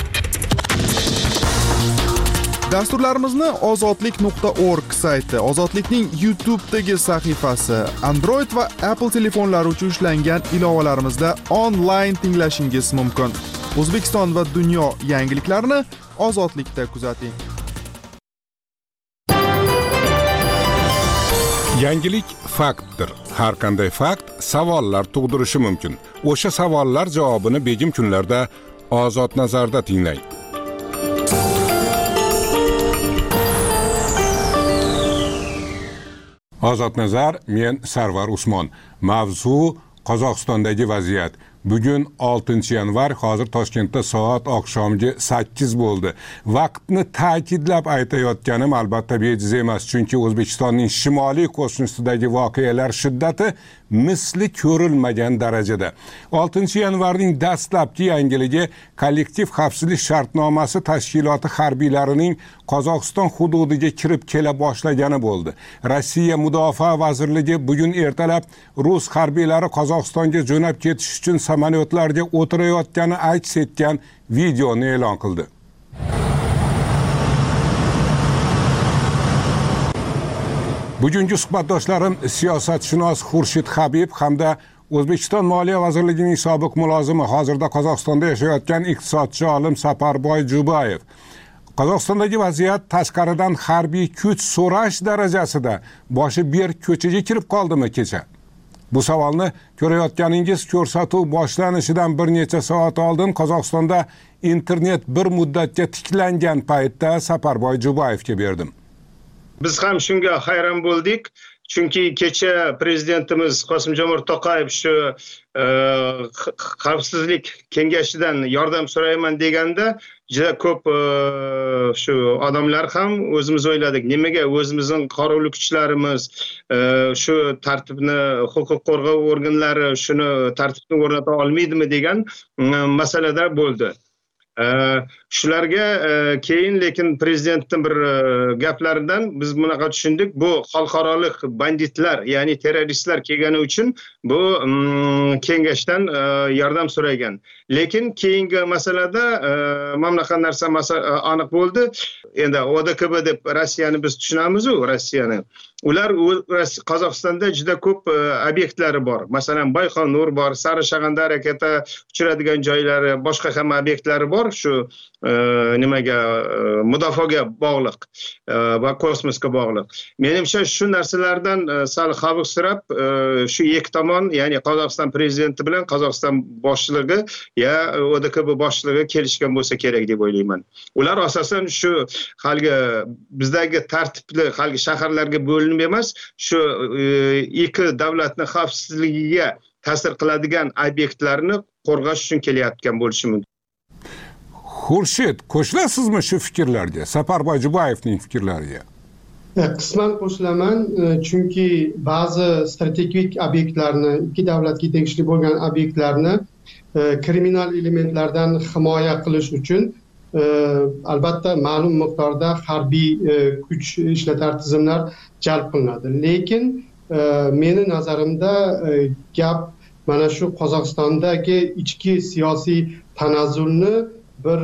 Speaker 9: Dasturlarimizni ozodlik.org sayti, Ozodlikning YouTube'dagi sahifasi, Android va Apple telefonlari uchun ishlangan ilovalarimizda onlayn tinglashingiz mumkin. O'zbekiston va dunyo yangiliklarini Ozodlikda kuzating.
Speaker 10: Yangilik faktdir. Har qanday fakt savollar tug'dirishi mumkin. O'sha savollar javobini begim kunlarda Ozod nazarda tinglang. Ozod nazar, men Sarvar Usmon. Mavzu Qozog'istondagi vaziyat. Bugun 6 yanvar, hozir Toshkentda soat oqshomgi 8 bo'ldi. Vaqtni ta'kidlab aytayotganim albatta bejiz emas, chunki O'zbekistonning shimoliy qo'shnisidagi voqealar shiddati misli ko'rilmagan darajada. 6 yanvarning dastlabki yangiligi kollektiv xavfsizlik shartnomasi tashkiloti harbiylarining Qozog'iston hududiga kirib kela boshlagani bo'ldi. Rossiya Mudofaa vazirligi bugun ertalab rus harbiylari Qozog'istonga jo'nab ketish uchun samolyotlarga o'tirayotgani aks etgan videoni e'lon qildi. Bugungi suhbatdoshlarim siyosatshunos Xurshid Habib hamda O'zbekiston Moliya vazirligining sobiq mulozimi, hozirda Qozog'istonda yashayotgan iqtisodchi olim Saparboy Jubayev. Qozog'istondagi vaziyat tashqaridan harbiy kuch so'rash darajasida boshi berk ko'chaga kirib qoldimi kecha? Bu savolni ko'rayotganingiz ko'rsatuv boshlanishidan bir necha soat oldin Qozog'istonda internet bir muddatga tiklangan paytda Saparboy Jubayevga berdim.
Speaker 11: Biz ham shunga hayron bo'ldik, chunki kecha prezidentimiz Qosim-Jomart To'qayev shu xavfsizlik kengashidan yordam so'rayman deganda juda ko'p shu odamlar ham o'zimiz o'yladik, nimaga o'zimizning qurolli kuchlarimiz shu tartibni, huquq qo'rg'ov organlari shuni tartibni o'rnata olmaydimi degan masalada bo'ldi. Shularga keyin lekin prezidentning bir gaplaridan biz bunaqa tushundik, bu xalqaro banditlar, ya'ni terroristlar kelgani uchun bu kengashdan yordam so'ragan. Lekin keyingi masalada mana qanaqa narsa aniq bo'ldi. Endi ODKB deb Rossiyani biz tushunamiz-ku, Rossiyani. Ular Qozog'istonda juda ko'p obyektlari bor. Masalan, Bayqonur bor, Sarishag'anda harakatga uchradigan joylari, boshqa ham obyektlari bor. Shu nimaga mudofaaga bog'liq va kosmosga bog'liq. Menimcha shu narsalardan sal xavfsirab shu ikki tomon, ya'ni Qozog'iston prezidenti bilan Qozog'iston boshlig'i ya ODKB boshlig'i kelishgan bo'lsa kerak deb o'ylayman. Ular asosan shu halgi bizdagi tartibli halgi shaharlarga bo'linib emas, shu ikki davlatning xavfsizligiga ta'sir qiladigan obyektlarni qo'rg'ash uchun kelayotgan bo'lishi mumkin.
Speaker 10: Xurshid, qo'shilasizmi shu fikrlarga, Saparboy Jubayevning fikrlariga?
Speaker 12: Qisman qo'shilaman, chunki ba'zi strategik obyektlarni, ikki davlatga tegishli bo'lgan obyektlarni kriminal elementlardan himoya qilish uchun albatta ma'lum miqdorda harbiy kuch ishlatar tizimlar jalb qilinadi. Lekin meni nazarimda gap mana shu Qozog'istondagi ichki siyosiy tanazzulni bir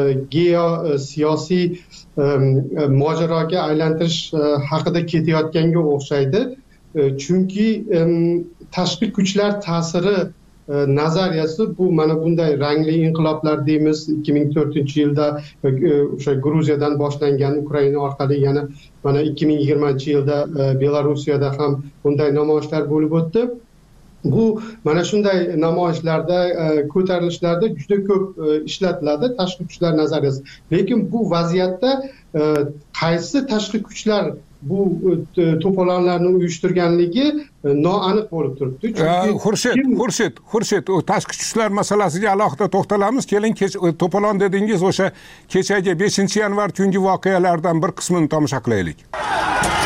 Speaker 12: geosiyosiy mojaroga aylantirish haqida ketayotganga o'xshaydi. Chunki tashqi kuchlar ta'siri nazariyasi bu mana bunday rangli inqiloblar deymiz. 2004-yilda o'sha Gruziyadan boshlangan, Ukraina orqali yana mana 2020-yilda Belarusiyada ham bunday namoyishlar bo'lib o'tdi. Bu mana shunday namoyishlarda, ko'tarilishlarda juda ko'p ishlatiladi tashqi kuchlar nazariyasi. Lekin bu vaziyatda qaysi tashqi kuchlar bu to'polonlarni uyushtirganligi noaniq bo'lib turibdi.
Speaker 10: Xurshid, o tashqi kuchlar masalasiga alohida to'xtalamiz. Keling, to'polon dedingiz, o'sha kechagi 5 yanvar kungi voqealardan bir qismini tomosha qilaylik.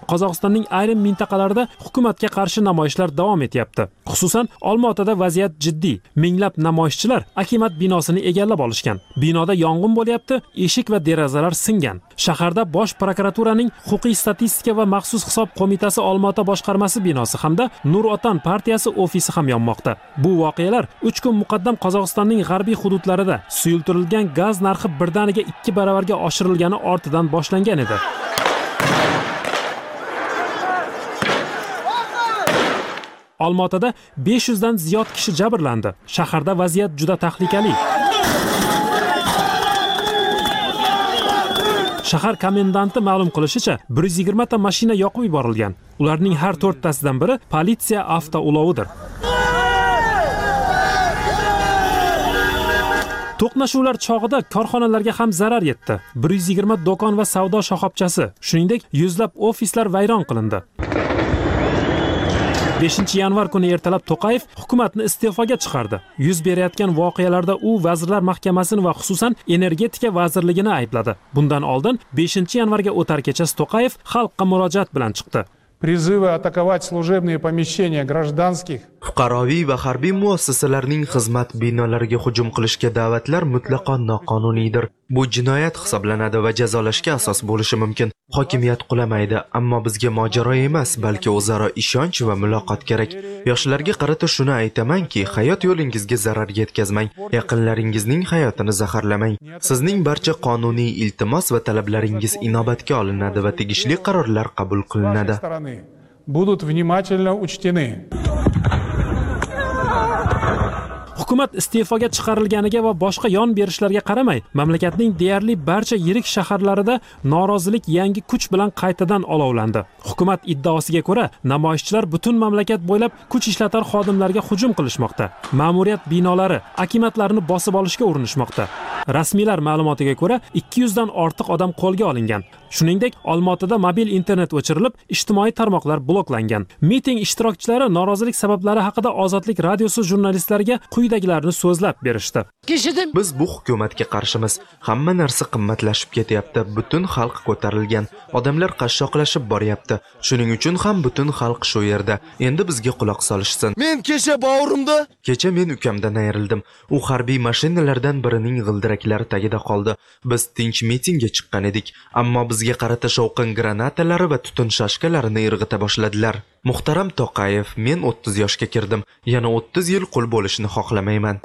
Speaker 13: Qozog'istonning ayrim mintaqalarida hukumatga qarshi namoyishlar davom etyapti. Xususan, Olmaotada vaziyat jiddiy. Minglab namoyishchilar Akimat binosini egallab olishgan. Binoda yong'in bo'lyapti, eshik va derazalar singan. Shaharda Bosh prokuraturaning huquqiy statistika va maxsus hisob qo'mitasi Olmaota boshqarmasi binosi hamda Nur Otan partiyasi ofisi ham yonmoqda. Bu voqealar 3 kun muqaddam Qozog'istonning g'arbiy hududlarida suyultirilgan gaz narxi birdaniga 2 baravarga oshirilgani ortidan boshlangan edi. Olmaotada 500 dan ziyod kishi jabrlandi. Shaharda vaziyat juda tahlikali. Shahar komendanti ma'lum qilishicha, 120 ta mashina yoqib yuborilgan. Ularning har 4 tasidan biri politsiya avtoulovidir. To'qnashuvlar chog'ida korxonalarga ham zarar yetdi. 120 do'kon va savdo shoxobchasi, shuningdek, yuzlab ofislar vayron qilindi. 5-yanvar kuni ertalab To'qayev hukumatni iste'foga chiqardi. Yuz berayotgan voqealarda u Vazirlar Mahkamasini va xususan Energetika vazirligini aybladi. Bundan oldin 5-yanvarga o'tar kechasi To'qayev xalqqa murojaat bilan chiqdi.
Speaker 14: Призывы атаковать служебные помещения гражданских.
Speaker 5: Fuqaroviy va harbiy muassasalarning xizmat binolariga hujum qilishga da'vatlar mutlaqo noqonuniydir. Bu jinoyat hisoblanadi va jazolashga asos bo'lishi mumkin. Hokimiyat qulamaydi, ammo bizga mojaro emas, balki o'zaro ishonch va muloqot kerak. Yoshlarga qarata shuni aytamanki, hayot yo'lingizga zarar yetkazmang, yaqinlaringizning hayotini zaharlamang. Sizning barcha qonuniy iltimos va talablaringiz inobatga olinadi va tegishli qarorlar qabul qilinadi.
Speaker 14: Будут внимательно учтены.
Speaker 13: Hukumat iste'foga chiqarilganiga va boshqa yon berishlarga qaramay, mamlakatning deyarli barcha yirik shaharlarida norozilik yangi kuch bilan qaytadan olovlandi. Hukumat iddaosiga ko'ra, namoyishchilar butun mamlakat bo'ylab kuch ishlatar xodimlarga hujum qilishmoqda. Ma'muriyat binolari, akimatlarni bosib olishga urinishmoqda. Rasmiylar ma'lumotiga ko'ra, 200 dan ortiq odam qo'lga olingan. Shuningdek, Olmaotada mobil internet o'chirilib, ijtimoiy tarmoqlar bloklangan. Miting ishtirokchilari norozilik sabablari haqida Ozodlik radiosi jurnalistlariga quyidagilarni so'zlab berishdi.
Speaker 5: Biz bu hukumatga qarshimiz. Hamma narsa qimmatlashib ketyapti. Butun xalq ko'tarilgan. Odamlar qashshoqlashib boryapti. Shuning uchun ham butun xalq shu yerda. Endi bizga quloq solishsin.
Speaker 15: Men
Speaker 5: Kecha men ukamdan ayrildim. U harbiy mashinalardan birining g'ildiraklari tagida qoldi. Biz tinch mitingga chiqqan edik, ammo bizga qarata shovqin granatalari va tutun shashkalarini irg'ita boshladilar. Muhtaram To'qayev, men 30 yoshga kirdim. Yana 30 yil qul bo'lishni xohlamayman.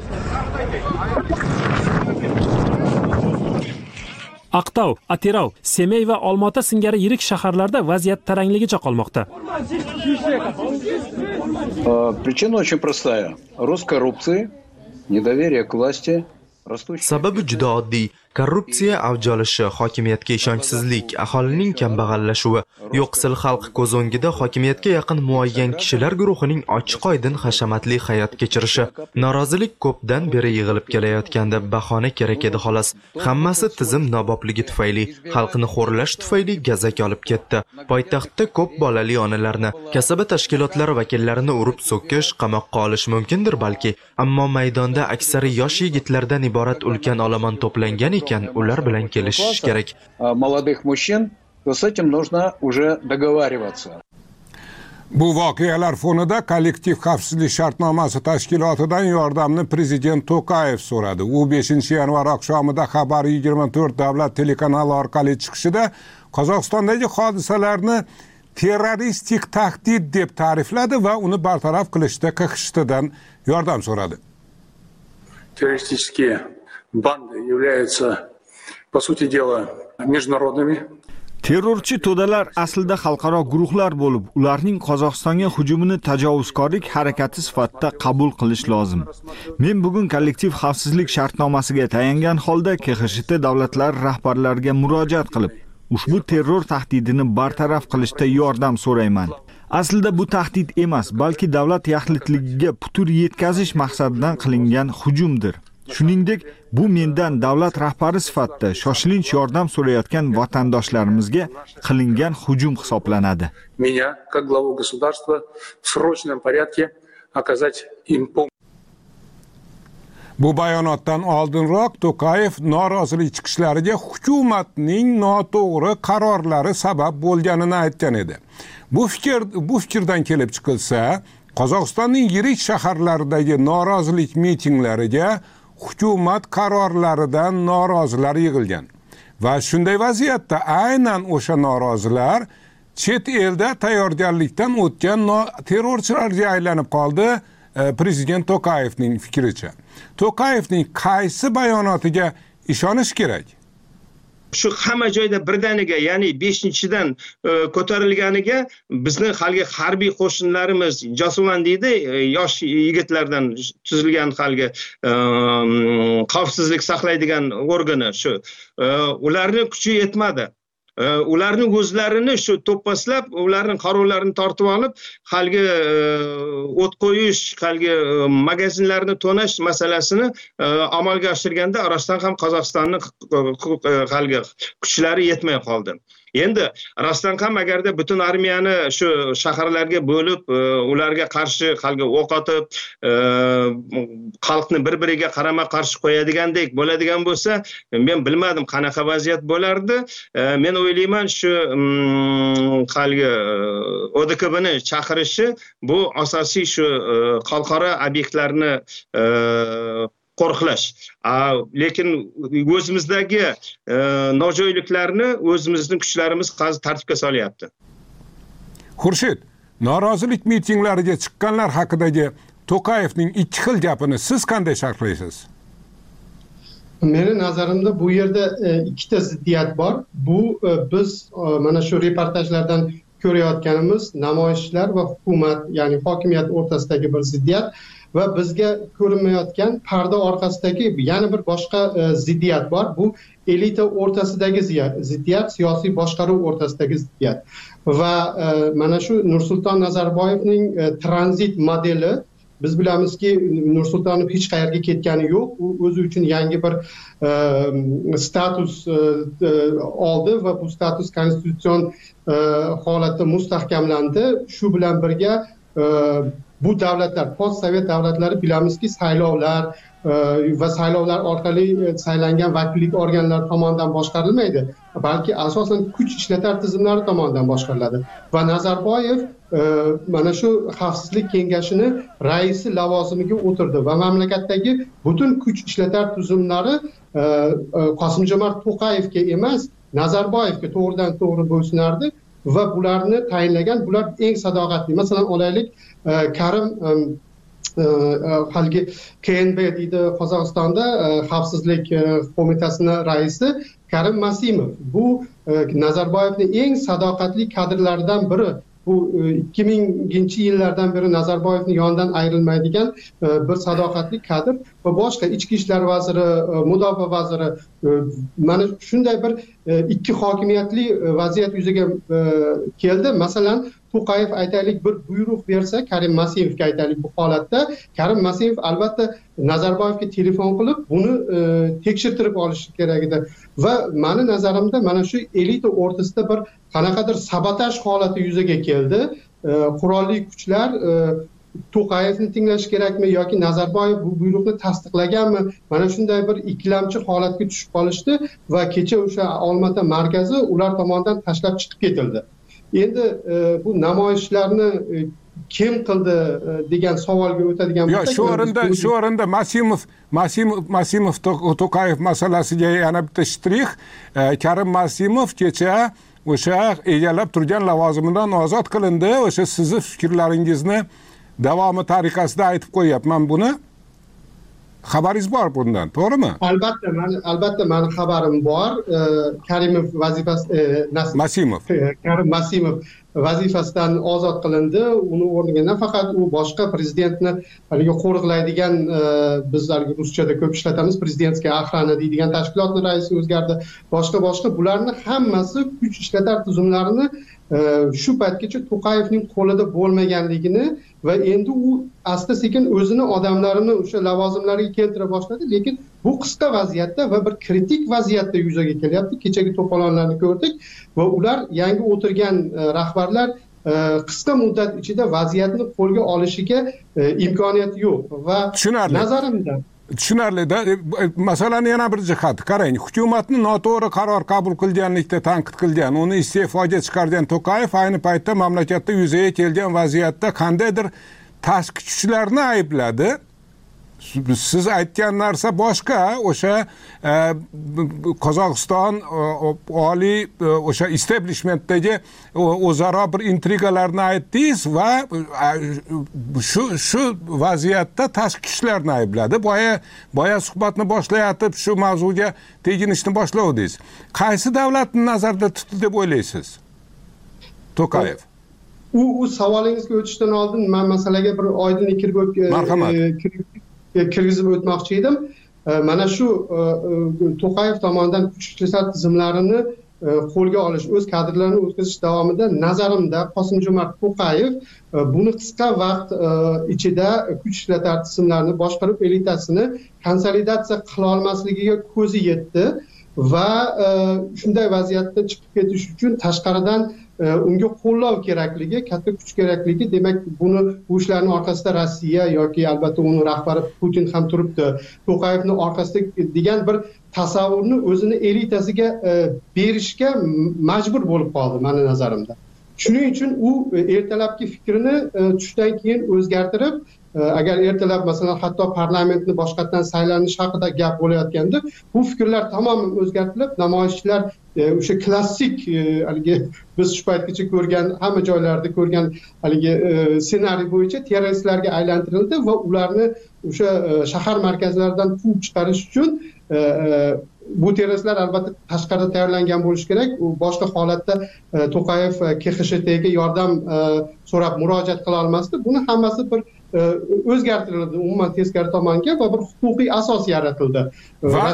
Speaker 13: Aqtau, Atirau, Semey va Olmaota singari yirik shaharlarda vaziyat tarangligicha qolmoqda.
Speaker 16: Причина очень простая. Рост коррупции, недоверие к власти.
Speaker 5: Sababi juda oddiy. Korrupsiya avj olishi, hokimiyatga ishonchsizlik, aholining kambag'allashuvi, yo'qsil xalq ko'z o'ngida hokimiyatga yaqin muayyan kishilar guruhining ochiq-oydin hashamatli hayot kechirishi. Norozilik ko'pdan beri yig'ilib kelayotganda bahona kerak edi xolos. Hammasi tizim nobobligi tufayli, xalqni xo'rlash tufayli gazak olib ketdi. Poytaxtda ko'p bolali onalarni, kasaba tashkilotlari vakillarini urib so'kish, qamoqqa olish mumkindir balki, ammo maydonda aksari yosh yigitlardan iborat ulkan olomon to'plangan ekan, ular bilan kelishish kerak.
Speaker 16: Молодых мужчин, то с этим нужно уже договариваться.
Speaker 10: Bu voqealar fonida kollektiv xavfsizlik shartnomasi tashkilotidan yordamni prezident To'qayev so'radi. U 5-yanvar oqshomida Xabar 24 davlat telekanali orqali chiqishida Qozog'istondagi hodisalarni terroristik tahdid deb ta'rifladi va uni bartaraf qilishda KXTdan yordam so'radi.
Speaker 2: Террористические банды являются, по сути дела, международными.
Speaker 8: Terrorchi to'dalar aslida xalqaro guruhlar bo'lib, ularning Qozog'istonga hujumini tajovuzkorlik harakati sifatida qabul qilish lozim. Men bugun kollektiv xavfsizlik shartnomasiga tayangan holda KXT davlatlari rahbarlariga murojaat qilib, ushbu terror tahdidini bartaraf qilishda yordam so'rayman. Aslida bu tahdid emas, balki davlat yaxlitligiga putur yetkazish maqsadidan qilingan hujumdir. Shuningdek, bu mendan davlat rahbari sifatida shoshilinch yordam so'rayotgan vatandoshlarimizga qilingan hujum hisoblanadi.
Speaker 2: Меня, как главу государства, в срочном порядке оказать им помощь.
Speaker 10: Bu bayonotdan oldinroq To'qayev norozilik chiqishlariga hukumatning noto'g'ri qarorlari sabab bo'lganini aytgan edi. Bu fikrdan kelib chiqilsa, Qozog'istonning yirik shaharlaridagi norozilik mitinglariga hukumat qarorlaridan norozilar yig'ilgan. Va shunday vaziyatda aynan o'sha norozilar chet elda tayyorgarlikdan o'tgan terrorchilarga aylanib qoldi. Prezident To'qayevning fikricha. To'qayevning qaysi bayonotiga ishonish kerak?
Speaker 11: Shu hamma joyda birdaniga, ya'ni 5-dan ko'tarilganiga bizni halgi harbiy qo'shinlarimiz Josuvan deydi, yosh yigitlardan tuzilgan halgi xavfsizlik saqlaydigan organi shu. Ularning kuchi yetmadi. Ularning o'zlarini shu to'ppaslab, ularning qarovlarini tortib olib, halgi o't qo'yish, halgi magazinlarni to'nash masalasini amalga oshirganda rostdan ham Qozog'istonning halgi kuchlari yetmay qoldi. Endi rostdan ham agarda butun armiyani shu shaharlarga bo'lib, ularga qarshi halgi o'q otib, xalqni bir-biriga qarama-qarshi qo'yadigandek bo'ladigan bo'lsa, men bilmadim qanaqa vaziyat bo'lardi. Men o'ylayman shu halgi ODKBni chaqirishi bu asosiy shu xalqaro obyektlarni qo'riqlash. Lekin o'zimizdagi nojo'yliklarni o'zimizning kuchlarimiz hozir tartibga solyapti.
Speaker 10: Xurshid, norozilik mitinglariga chiqqanlar haqidagi To'qayevning ikki xil gapini siz qanday sharhlaysiz?
Speaker 12: Meni nazarimda bu yerda ikkita ziddiyat bor. Bu biz mana shu reportajlardan ko'rayotganimiz namoyishlar va hukumat, ya'ni hokimiyat o'rtasidagi bir ziddiyat va bizga ko'rinmayotgan parda orqasidagi yana bir boshqa ziddiyat bor. Bu elita o'rtasidagi ziddiyat, siyosiy boshqaruv o'rtasidagi ziddiyat. Va mana shu Nursulton Nazarboyevning tranzit modeli, biz bilamizki Nursultonov hech qayerga ketgani yo'q. U o'zi uchun yangi bir status oldi va bu status konstitutsion holatda mustahkamlandi. Shu bilan birga bu davlatlar, postsovet davlatlari bilamizki saylovlar va saylovlar orqali saylangan vakillik organlari tomonidan boshqarilmaydi, balki asosan kuch ishlatar tizimlari tomonidan boshqariladi. Va Nazarboyev mana shu xavfsizlik kengashini raisi lavozimiga o'tirdi va mamlakatdagi butun kuch ishlatar tizimlari Qosimjomart To'qayevga emas, Nazarboyevga to'g'ridan to'g'ri bo'ysunardi va bularni tayinlagan, bular eng sadoqatli. Masalan, olaylik, Karim halgi KNB deydi Qozog'istonda xavfsizlik qo'mitasining raisi Karim Masimov. Bu Nazarboyevning eng sadoqatli kadrlaridan biri. Bu 2000-yillardan beri Nazarboyevning yonidan ayrilmaydigan bir sadoqatli kadr va boshqa ichki ishlar vaziri, mudofaa vaziri, mana shunday bir ikki hokimiyatli vaziyat yuzaga keldi. Masalan, To'qayev aytaylik bir buyruq bersa, Karim Masiyevga aytaylik bu holatda, Karim Masiyev albatta Nazarboyevga telefon qilib buni tekshirtirib olishi kerak edi. Va meni nazarimda mana shu elita o'rtasida bir qanaqadir sabotaj holati yuzaga keldi. Qurolli kuchlar To'qayevni tinglash kerakmi yoki Nazarboyev bu buyruqni tasdiqlaganmi? Mana shunday bir ikkilamchi holatga tushib qolishdi va kecha o'sha Olmaota markazi ular tomonidan tashlab chiqib ketildi. Endi bu namoyishlarni kim qildi degan savolga o'tadigan bo'lsak,
Speaker 10: shu o'rinda Masimov To'qayev masalasiga yana bitta shtrix. Karim Masimov kecha o'sha egallab turgan lavozimidan ozod qilindi. O'sha sizni fikrlaringizni davomi tariqasida aytib qo'yapman buni. Xabaringiz bor bundan, to'g'rimi?
Speaker 12: Albatta meni xabarim bor. Karimov Karim Masimov vazifasidan ozod qilindi. Uni o'rniga nafaqat u boshqa prezidentni haligi qo'riqlaydigan, biz ruschada ko'p ishlatamiz, prezidentskiy охрана deydigan tashkilotning raisi o'zgardi. Boshqa bularni hammasi kuch ishlatar tizimlarini shu paytgacha To'qayevning qo'lida bo'lmaganligini va endi u asta-sekin o'zini odamlarini o'sha lavozimlarga keltira boshladi, lekin bu qisqa vaziyatda va bir kritik vaziyatda yuzaga kelyapti. Kechagi to'polonlarni ko'rdik va ular yangi o'tirgan rahbarlar qisqa muddat ichida vaziyatni qo'lga olishiga imkoniyat yo'q va nazarimda
Speaker 10: tushunarli-da. Masalan, yana bir jihat qarang, hukumatni noto'g'ri qaror qabul qilganlikda tanqid qilgan, uni iste'foga chiqargan To'qayev ayni paytda mamlakatda yuzaga kelgan vaziyatda qandaydir tashqi kuchlarni aybladi. Siz aytgan narsa boshqa, o'sha Qozog'iston oliy o'sha establishmentdagi o'zaro bir intrigalarni aytdingiz va shu vaziyatda tashqi kuchlarni aybladi. Boya suhbatni boshlayotib shu mavzuga teginishni boshlavdingiz. Qaysi davlatni nazarda tutdi deb o'ylaysiz? To'qayev.
Speaker 12: U savolingizga o'tishdan oldin men masalaga bir oydinlik kirgizib o'tmoqchi edim. Mana shu To'qayev tomonidan kuch ishlatma tizimlarini qo'lga olish, o'z kadrlarini o'tkazish davomida nazarimda Qosim-Jo'mart To'qayev buni qisqa vaqt ichida kuch ishlatma tizimlarini boshqarib elitasini konsolidatsiya qila olmasligiga ko'zi yetdi va shunday vaziyatda chiqib ketish uchun tashqaridan unga qo'llov kerakligi, katta kuch kerakligi, demak buni bu ishlarning orqasida Rossiya yoki albatta uni rahbari Putin ham turibdi. To'qayevning orqasida degan bir tasavvurni o'zini elitasiga berishga majbur bo'lib qoldi meni nazarimda. Shuning uchun u ertalabki fikrini tushdan keyin o'zgartirib, agar ertalab masalan hatto parlamentni boshqatdan saylanish haqida gap bo'layotganda, bu fikrlar tamoman o'zgartirilib, namoyishchilar o'sha klassik haligi biz shu paytgacha ko'rgan, hamma joylarda ko'rgan haligi ssenariy bo'yicha terroristlarga aylantirildi va ularni o'sha shahar markazlaridan quvib chiqarish uchun bu terroristlar albatta tashqarida tayyorlangan bo'lishi kerak. U boshqa holatda To'qayev KXSHTga yordam so'rab murojaat qila olmasdi. Buni hammasi bir o'zgartirildi umuman teskari tomonga va bir huquqiy asos yaratildi.
Speaker 10: Va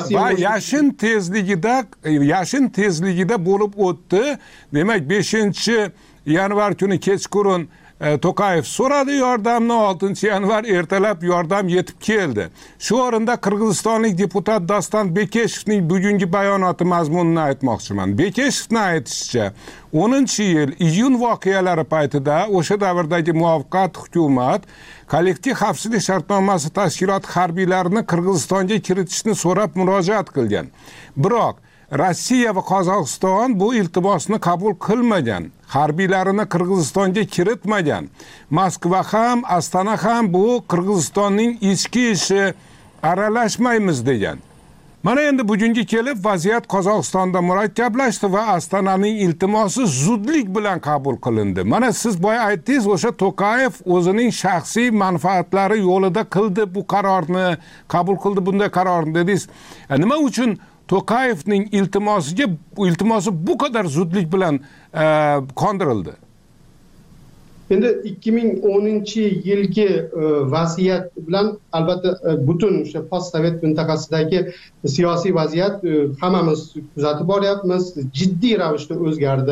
Speaker 10: yashin tezligida bo'lib o'tdi. Demak, 5-yanvar kuni kechqurun To'qayev so'radi yordamni, 6-yanvar ertalab yordam yetib keldi. Shu o'rinda qirg'izistonlik deputat Doston Bekeshevning bugungi bayonoti mazmunini aytmoqchiman. Bekeshevning aytishicha, 10-yil iyun voqealari paytida o'sha davrdagi muvaqqat hukumat kollektiv xavfsizlik shartnomasi tashkiloti harbiylarini Qirg'izistonga kiritishni so'rab murojaat qilgan. Biroq Rossiya va Qozog'iston bu iltimosni qabul qilmagan. Harbiylarini Qirg'izistonga kiritmagan. Moskva ham, Astana ham bu Qirg'izistonning ichki ishi, aralashmaymiz degan. Mana endi bugunga kelib vaziyat Qozog'istonda murakkablashdi va Astananing iltimosi zudlik bilan qabul qilindi. Mana siz boya aytdingiz, o'sha To'qayev o'zining shaxsiy manfaatlari yo'lida qildi bu qarorni, qabul qildi bunday qarorni dedingiz. Nima uchun To'qayevning iltimosi bu kadar zudlik bilan qondirildi?
Speaker 12: Endi 2010-yilgi vaziyat bilan albatta butun o'sha postsovet mintaqasidagi siyosiy vaziyat hammamiz kuzatib boryapmiz, jiddiy ravishda o'zgardi.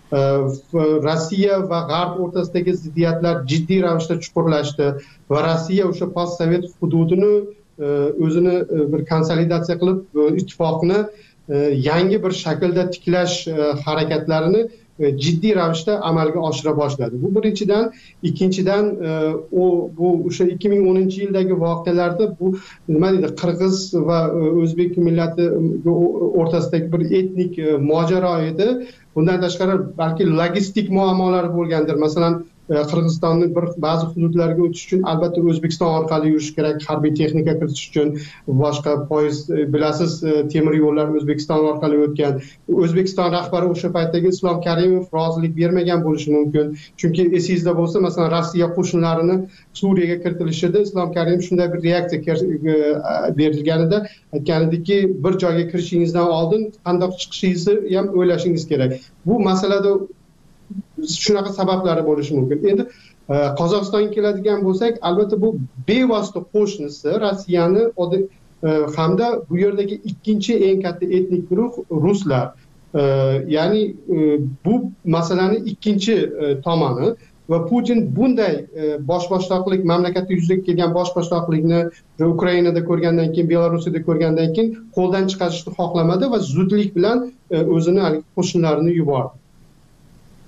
Speaker 12: Rossiya va G'arb o'rtasidagi ziddiyatlar jiddiy ravishda chuqurlashdi va Rossiya o'sha postsovet hududini o'zini bir konsolidatsiya qilib ittifoqni yangi bir shaklda tiklash harakatlarini jiddiy ravishda amalga oshira boshladi. Bu birinchidan, ikkinchidan bu o'sha 2010-yildagi voqealarda bu nima deydi, qirg'iz va o'zbek millati o'rtasidagi bir etnik mojaro edi. Bundan tashqari balki logistik muammolar bo'lgandir. Masalan, Qirg'izistonning ba'zi hududlariga o'tish uchun albatta O'zbekiston orqali yurish kerak, harbiy texnika kiritish uchun, boshqa poyezd, bilasiz, temir yo'llar O'zbekiston orqali o'tgan. O'zbekiston rahbari o'sha paytdagi Islom Karimov rozilik bermagan bo'lishi mumkin. Chunki esingizda bo'lsa, masalan, Rossiya qo'shinlarini Suriyaga kiritilishida Islom Karimov shunday bir reaksiya berilganida aytgan ediki, bir joyga kirishingizdan oldin qandoq chiqishingizni ham o'ylashingiz kerak. Bu masalada shunaqa sabablari bo'lishi mumkin. Endi Qozog'istonga keladigan bo'lsak, albatta bu bevosita qo'shnisi Rossiyani hamda bu yerdagi ikkinchi eng katta etnik guruh ruslar. Ya'ni bu masalaning ikkinchi tomoni va Putin bunday boshboshdoqlik, mamlakatda yuzaga kelgan boshboshdoqlikni Ukrainada ko'rgandan keyin, Belarusda ko'rgandan keyin qo'ldan chiqarishni xohlamadi va zudlik bilan o'zini qo'shinlarini yubordi.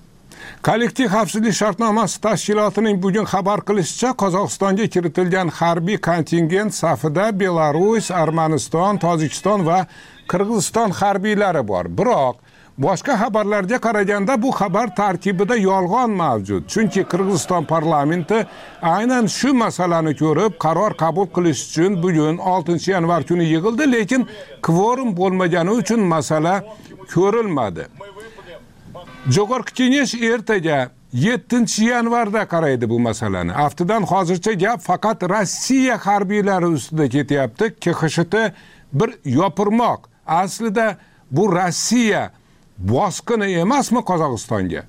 Speaker 10: Kollektiv xavfsizlik shartnomasi tashkilotining bugun xabar qilishicha, Qozog'istonga kiritilgan harbiy kontingent safida Belarus, Armaniston, Tojikiston va Qirg'iziston harbiylari bor. Biroq boshqa xabarlarga qaraganda bu xabar tarkibida yolg'on mavjud. Chunki Qirg'iziston parlamenti aynan shu masalani ko'rib, qaror qabul qilish uchun bugun 6-yanvar kuni yig'ildi, lekin kvorum bo'lmagani uchun masala ko'rilmadi. Jo'g'org'i Kengash ertaga 7-yanvarda qaraydi bu masalani. Aftidan hozircha gap faqat Rossiya harbiylari ustida ketyapti. KXSHT bir yopirmoq. Aslida bu Rossiya bosqini emasmi Qozog'istonga?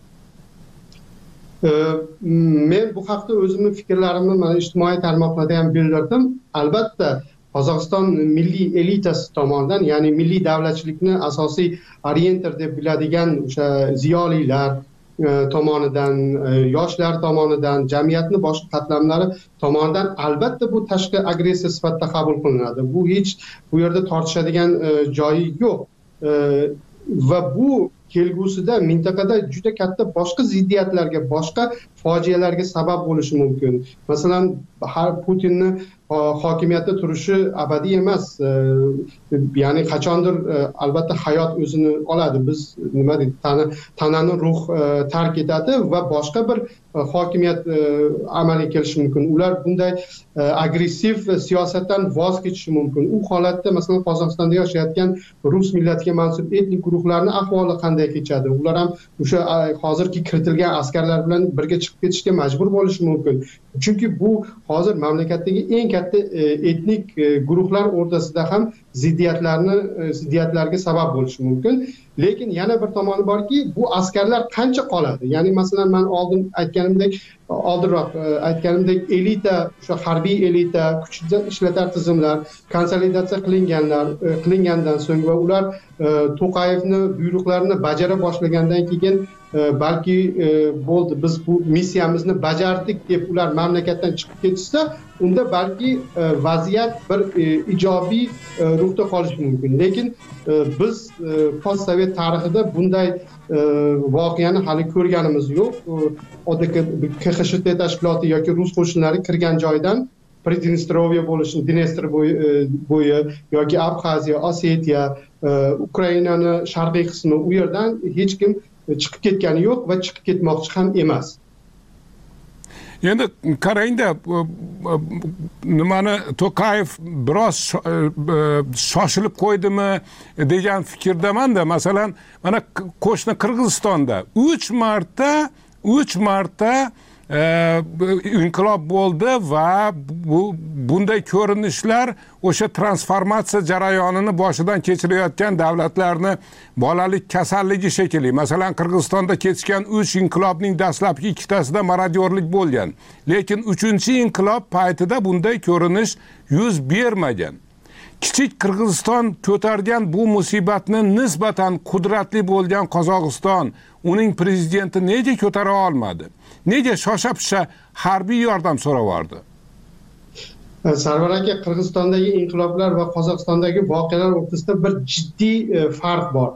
Speaker 12: Men bu haqda o'zimning fikrlarimni mana ijtimoiy tarmoqlarda ham bildirdim. Albatta, Qozog'iston milliy elitasi tomonidan, ya'ni milliy davlatchilikni asosiy orientir deb biladigan o'sha ziyolilar tomonidan, yoshlar tomonidan, jamiyatni boshqa qatlamlari tomonidan albatta bu tashqi agressiya sifatida qabul qilinadi. Bu hech bu yerda tortishadigan joyi yo'q. Va bu kelgusida mintaqada juda katta boshqa ziddiyatlarga, boshqa fojialarga sabab bo'lishi mumkin. Masalan, Putinni hokimiyatda turishi abadiy emas. Ya'ni qachondir albatta hayot o'zini oladi. Biz nima deydi, tanani ruh tark etadi va boshqa bir hokimiyat amalga kelishi mumkin. Ular bunday agressiv siyosatdan voz kechishi mumkin. U holatda masalan Qozog'istonda yashayotgan rus millatiga mansub etnik guruhlarning ahvoli qanday kechadi? Ular ham o'sha hozirgi kiritilgan askarlar bilan birga chiqib ketishga majbur bo'lishi mumkin. Chunki bu hozir mamlakatdagi eng katta etnik guruhlar o'rtasida ham ziddiyatlarga sabab bo'lishi mumkin. Lekin yana bir tomoni borki, bu askarlar qancha qoladi? Ya'ni masalan men oldinroq aytganimdek elita, o'sha harbiy elita, kuchda ishlatar tizimlar konsolidatsiya qilingandan so'ng va ular To'qayevni buyruqlarini bajara boshlagandan keyin balki bo'ldi, biz bu missiyamizni bajardik deb ular mamlakatdan chiqib ketsa, unda balki vaziyat bir ijobiy ruhda qolishi mumkin. Lekin biz postsovet tarixida bunday voqeani hali ko'rganimiz yo'q. KXSHT tashkiloti yoki rus qo'shinlari kirgan joydan Pridnestrovye bo'lishi, Dnestr bo'yi yoki Abxaziya, Osetiya, Ukrainani sharqiy qismi, u yerdan hech kim chiqib ketgani yo'q va chiqib ketmoqchi ham emas.
Speaker 10: Endi qarangda, nimani To'qayev biroz shoshilib qo'ydimi degan fikrdamanda. Masalan, mana qo'shni Qirg'izistonda 3 marta inqilob bo'ldi va bunday ko'rinishlar o'sha transformatsiya jarayonini boshidan kechirayotgan davlatlarni bolalik kasalligi shekilli. Masalan, Qirg'izistonda kechgan 3 inqilobning dastlabki 2tasida marodyorlik bo'lgan. Lekin 3-inqilob paytida bunday ko'rinish yuz bermagan. Kichik Qirg'iziston ko'targan bu musibatni nisbatan qudratli bo'lgan Qozog'iston, uning prezidenti nega ko'tara olmadi? Nega shosha-pisha harbiy yordam so'ravardi?
Speaker 12: Sarvar aka, Qirg'izistondagi inqiloblar va Qozog'istondagi voqealar o'rtasida bir jiddiy farq bor.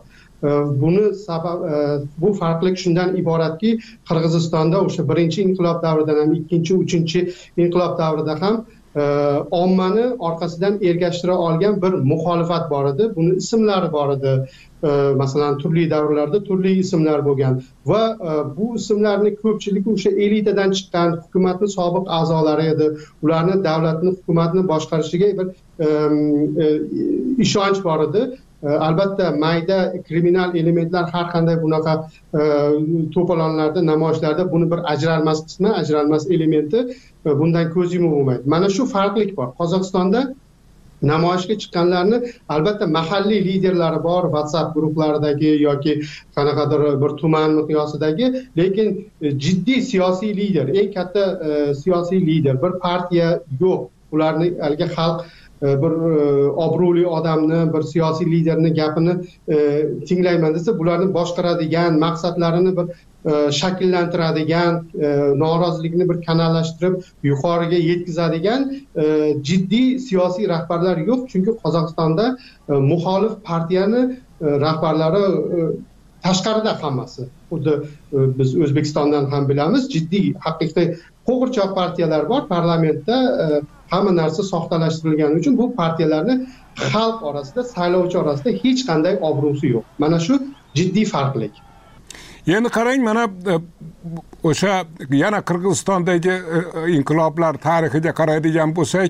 Speaker 12: Bu farqlik shundan iboratki, Qirg'izistonda o'sha birinchi inqilob davrida ham, ikkinchi, uchinchi inqilob davrida ham ommani orqasidan ergashtira olgan bir muxolifat bor edi. Buni ismlari bor edi. Masalan, turli davrlarda turli ismlar bo'lgan va bu ismlarning ko'pchiligi o'sha elitadan chiqqan hukumatning sobiq a'zolari edi. Ularni davlatni, hukumatni boshqarishiga bir ishonch bor edi. Albatta mayda kriminal elementlar har qanday bunaqa to'polonlarda, namoyishlarda buni bir ajralmas qismi, ajralmas elementi, bundan ko'z yumib bo'lmaydi. Mana shu farqlik bor. Qozog'istonda namoyishga chiqqanlarni albatta mahalliy liderlari bor, WhatsApp guruhlaridagi yoki qanaqadir bir tuman miqyosidagi, lekin jiddiy siyosiy lider, eng katta siyosiy lider, bir partiya yo'q. Ularni haligi xalq bir obro'li odamni, bir siyosiy liderni gapini tinglayman desa, bularni boshqaradigan, maqsadlarini bir shakllantiradigan, norozilikni bir kanallashtirib yuqoriga yetkazadigan jiddiy siyosiy rahbarlar yo'q. Chunki Qozog'istonda muxolif partiyani rahbarlari tashqarida hammasi. Xuddi biz O'zbekistondan ham bilamiz, jiddiy, haqiqiy qo'g'irchoq partiyalar bor parlamentda, hamma narsa soxtalashtirilgani uchun bu partiyalarni xalq orasida, saylovchi orasida hech qanday obro'si yo'q. Mana shu jiddiy farqlik.
Speaker 10: Endi qarang, mana o'sha yana Qirg'izistondagi inqiloblar tarixiga qaraydigan bo'lsak,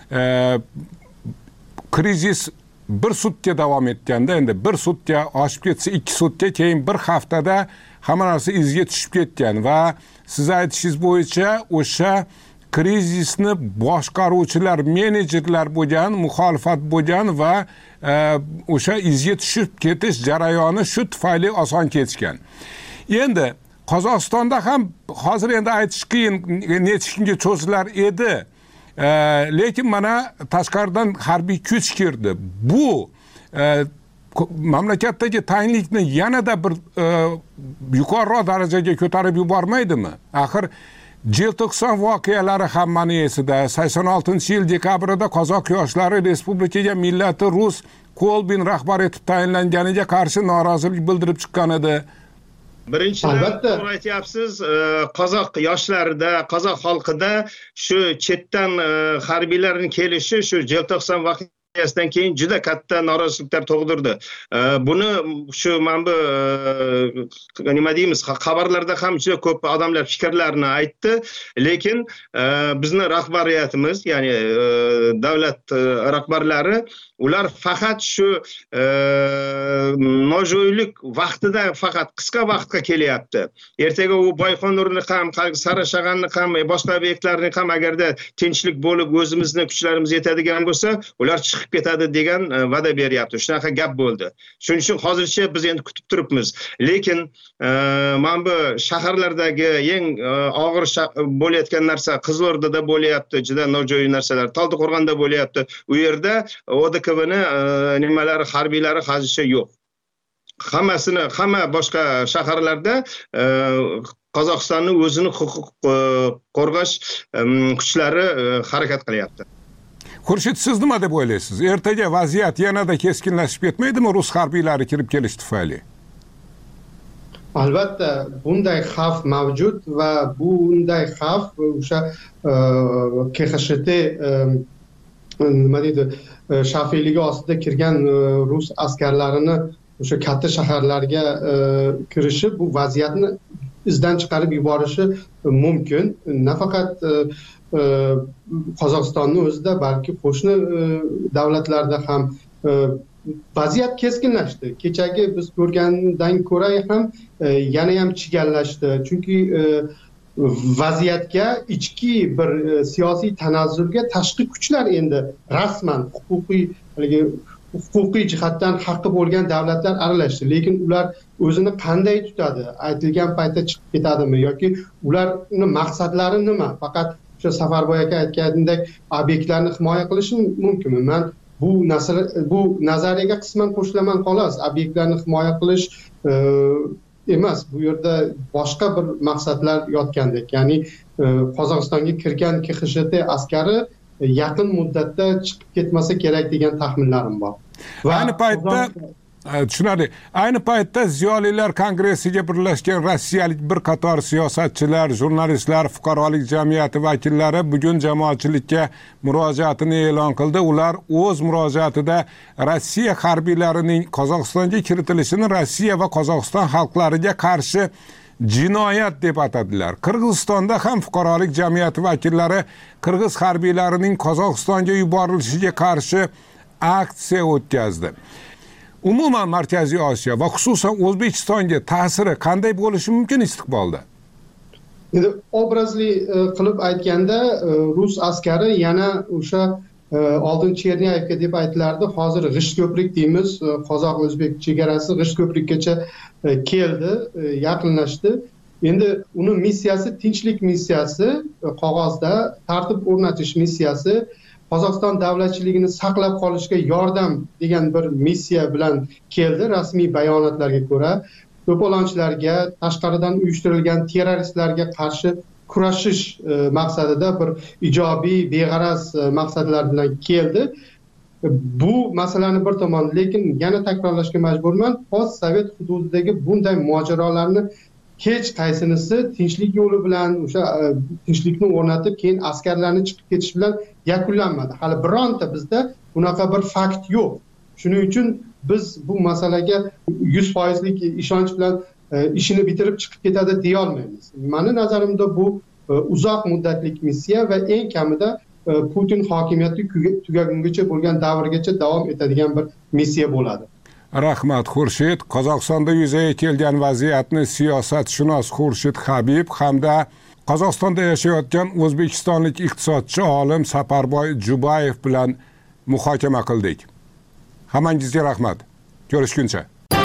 Speaker 10: krizis bir sutka davom etganda, endi bir sutka oshib ketsa, 2 sutka, keyin bir haftada hamma narsa izga tushib ketgan va siz aytishingiz bo'yicha o'sha krizisni boshqaruvchilar, menejerlar bo'lgan, muxolifat bo'lgan va o'sha izga tushib ketish jarayoni shu tufayli oson kechgan. Endi Qozog'istonda ham hozir endi aytish qiyin, necha kunga cho'zilar edi. Lekin mana tashqaridan harbiy kuch kirdi. Bu mamlakatdagi tanglikni yanada bir yuqoriroq darajaga ko'tarib yubormaydimi? Axir Желтоқсан voqealari hammani esida. 86-yil dekabrida qozoq yoshlari respublikaga millati rus Kolbin rahbar etib tayinlanganiga qarshi norozilik bildirib chiqqan edi.
Speaker 11: Birinchidan to'g'ri aytyapsiz, qozoq yoshlarida, qozoq xalqida shu chetdan harbiylarning kelishi shu Желтоқсан voqeasidan keyin juda katta noroziliklar tug'dirdi. Buni shu mana bu nima deymiz, xabarlarda ham juda ko'p odamlar fikrlarini aytdi, lekin bizni rahbariyatimiz, ya'ni davlat rahbarlari ular faqat shu nojo'ylik vaqtida faqat qisqa vaqtga kelyapti. Ertaga u Boyqonurni ham, Sarashag'anni ham, boshqa obyektlarni ham agarda tinchlik bo'lib o'zimizni kuchlarimiz yetadigan bo'lsa, ular chiqib ketadi degan va'da beryapti. Shunaqa gap bo'ldi. Shuning uchun hozircha biz endi kutib turibmiz. Lekin mana bu shaharlardagi eng og'ir bo'layotgan narsa Qizilordada bo'layapti, juda nojo'ya narsalar. Taldiqo'rg'onda bo'layapti. U yerda ODKBni nimalari, harbiylari hozircha yo'q. Hamma boshqa shaharlarda Qozog'istonni o'zini huquq qo'rg'ash kuchlari harakat qilyapti.
Speaker 10: Xurshid, siz nima deb o'ylaysiz? Ertaga vaziyat yanada keskinlashib ketmaydimi rus harbiylari kirib kelish tufayli?
Speaker 12: Albatta, bunday xavf mavjud va bunday xavf o'sha KXSHT nima deydi, shafeligi ostida kirgan rus askarlarini o'sha katta shaharlarga kirishi bu vaziyatni izdan chiqarib yuborishi mumkin. Nafaqat Qozog'istonni o'zida, balki qo'shni davlatlarda ham vaziyat keskinlashdi. Kechagi biz ko'rgandan ko'ra ham yana ham chigallashdi. Chunki vaziyatga, ichki bir siyosiy tanazzulga tashqi kuchlar endi rasman huquqiy jihatdan haqqi bo'lgan davlatlar aralashdi. Lekin ular o'zini qanday tutadi? Aytilgan paytda chiqib ketadimi yoki ularning maqsadlari nima? Faqat o'sha Safarboy aka aytganidek obyektlarni himoya qilishi mumkinmi? Men bu nazariyaga qisman qo'shilaman xolos. Obyektlarni himoya qilish emas, bu yerda boshqa bir maqsadlar yotgandek. Ya'ni Qozog'istonga kirgan KXSHT askari yaqin muddatda chiqib ketmasa kerak degan taxminlarim bor.
Speaker 10: Ayni paytda tushunadi. Ayni paytda Ziyolilar kongressiga birlashgan rossiyalik bir qator siyosatchilar, jurnalistlar, fuqarolik jamiyati vakillari bugun jamoatchilikka murojaatini e'lon qildi. Ular o'z murojaatida Rossiya harbiylarining Qozog'istonga kiritilishini Rossiya va Qozog'iston xalqlariga qarshi jinoyat deb atadilar. Qirg'izistonda ham fuqarolik jamiyati vakillari qirg'iz harbiylarining Qozog'istonga yuborilishiga qarshi aksiya o'tkazdi. Umuman Markaziy Osiyo va xususan O'zbekistonga ta'siri qanday bo'lishi mumkin istiqbolda?
Speaker 12: Endi obrazli qilib aytganda, rus askari yana o'sha oldin Cherniyevga deb aytilardi, hozir G'ishtko'prik deymiz, qozoq-o'zbek chegarasi G'ishtko'prikgacha keldi, yaqinlashdi. Endi uni missiyasi tinchlik missiyasi, qog'ozda tartib o'rnatish missiyasi, Qozog'iston davlatchiligini saqlab qolishga yordam degan bir missiya bilan keldi. Rasmiy bayonotlarga ko'ra, to'polonchilarga, tashqaridan uyushtirilgan terroristlarga qarshi kurashish maqsadida bir ijobiy, beg'araz maqsadlar bilan keldi. Bu masalani bir tomon, lekin yana takrorlashga majburman, post sovet hududidagi bunday mojarolarni hech qaysinisi tinchlik yo'li bilan o'sha tinchlikni o'rnatib keyin askarlarni chiqib ketish bilan yakunlanmadi. Hali bironta bizda bunaqa bir fakt yo'q. Shuning uchun biz bu masalaga 100%lik ishonch bilan ishini bitirib chiqib ketadi deya olmaymiz. Mani nazarimda bu uzoq muddatlik missiya va eng kamida Putin hokimiyati tugagungacha bo'lgan davrgacha davom etadigan bir missiya bo'ladi.
Speaker 10: Rahmat Xurshid. Qozog'istonda yuzaga kelgan vaziyatni siyosatshunos Xurshid Habib hamda Qozog'istonda yashayotgan o'zbekistonlik iqtisodchi olim Saparboy Jubayev bilan muhokama qildik. Hammangizga rahmat. Ko'rishguncha.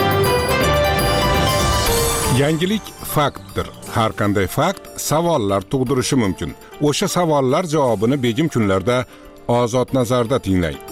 Speaker 10: Yangilik faktdir. Har qanday fakt savollar tug'dirishi mumkin. O'sha savollar javobini begim kunlarda Ozod nazarda tinglang.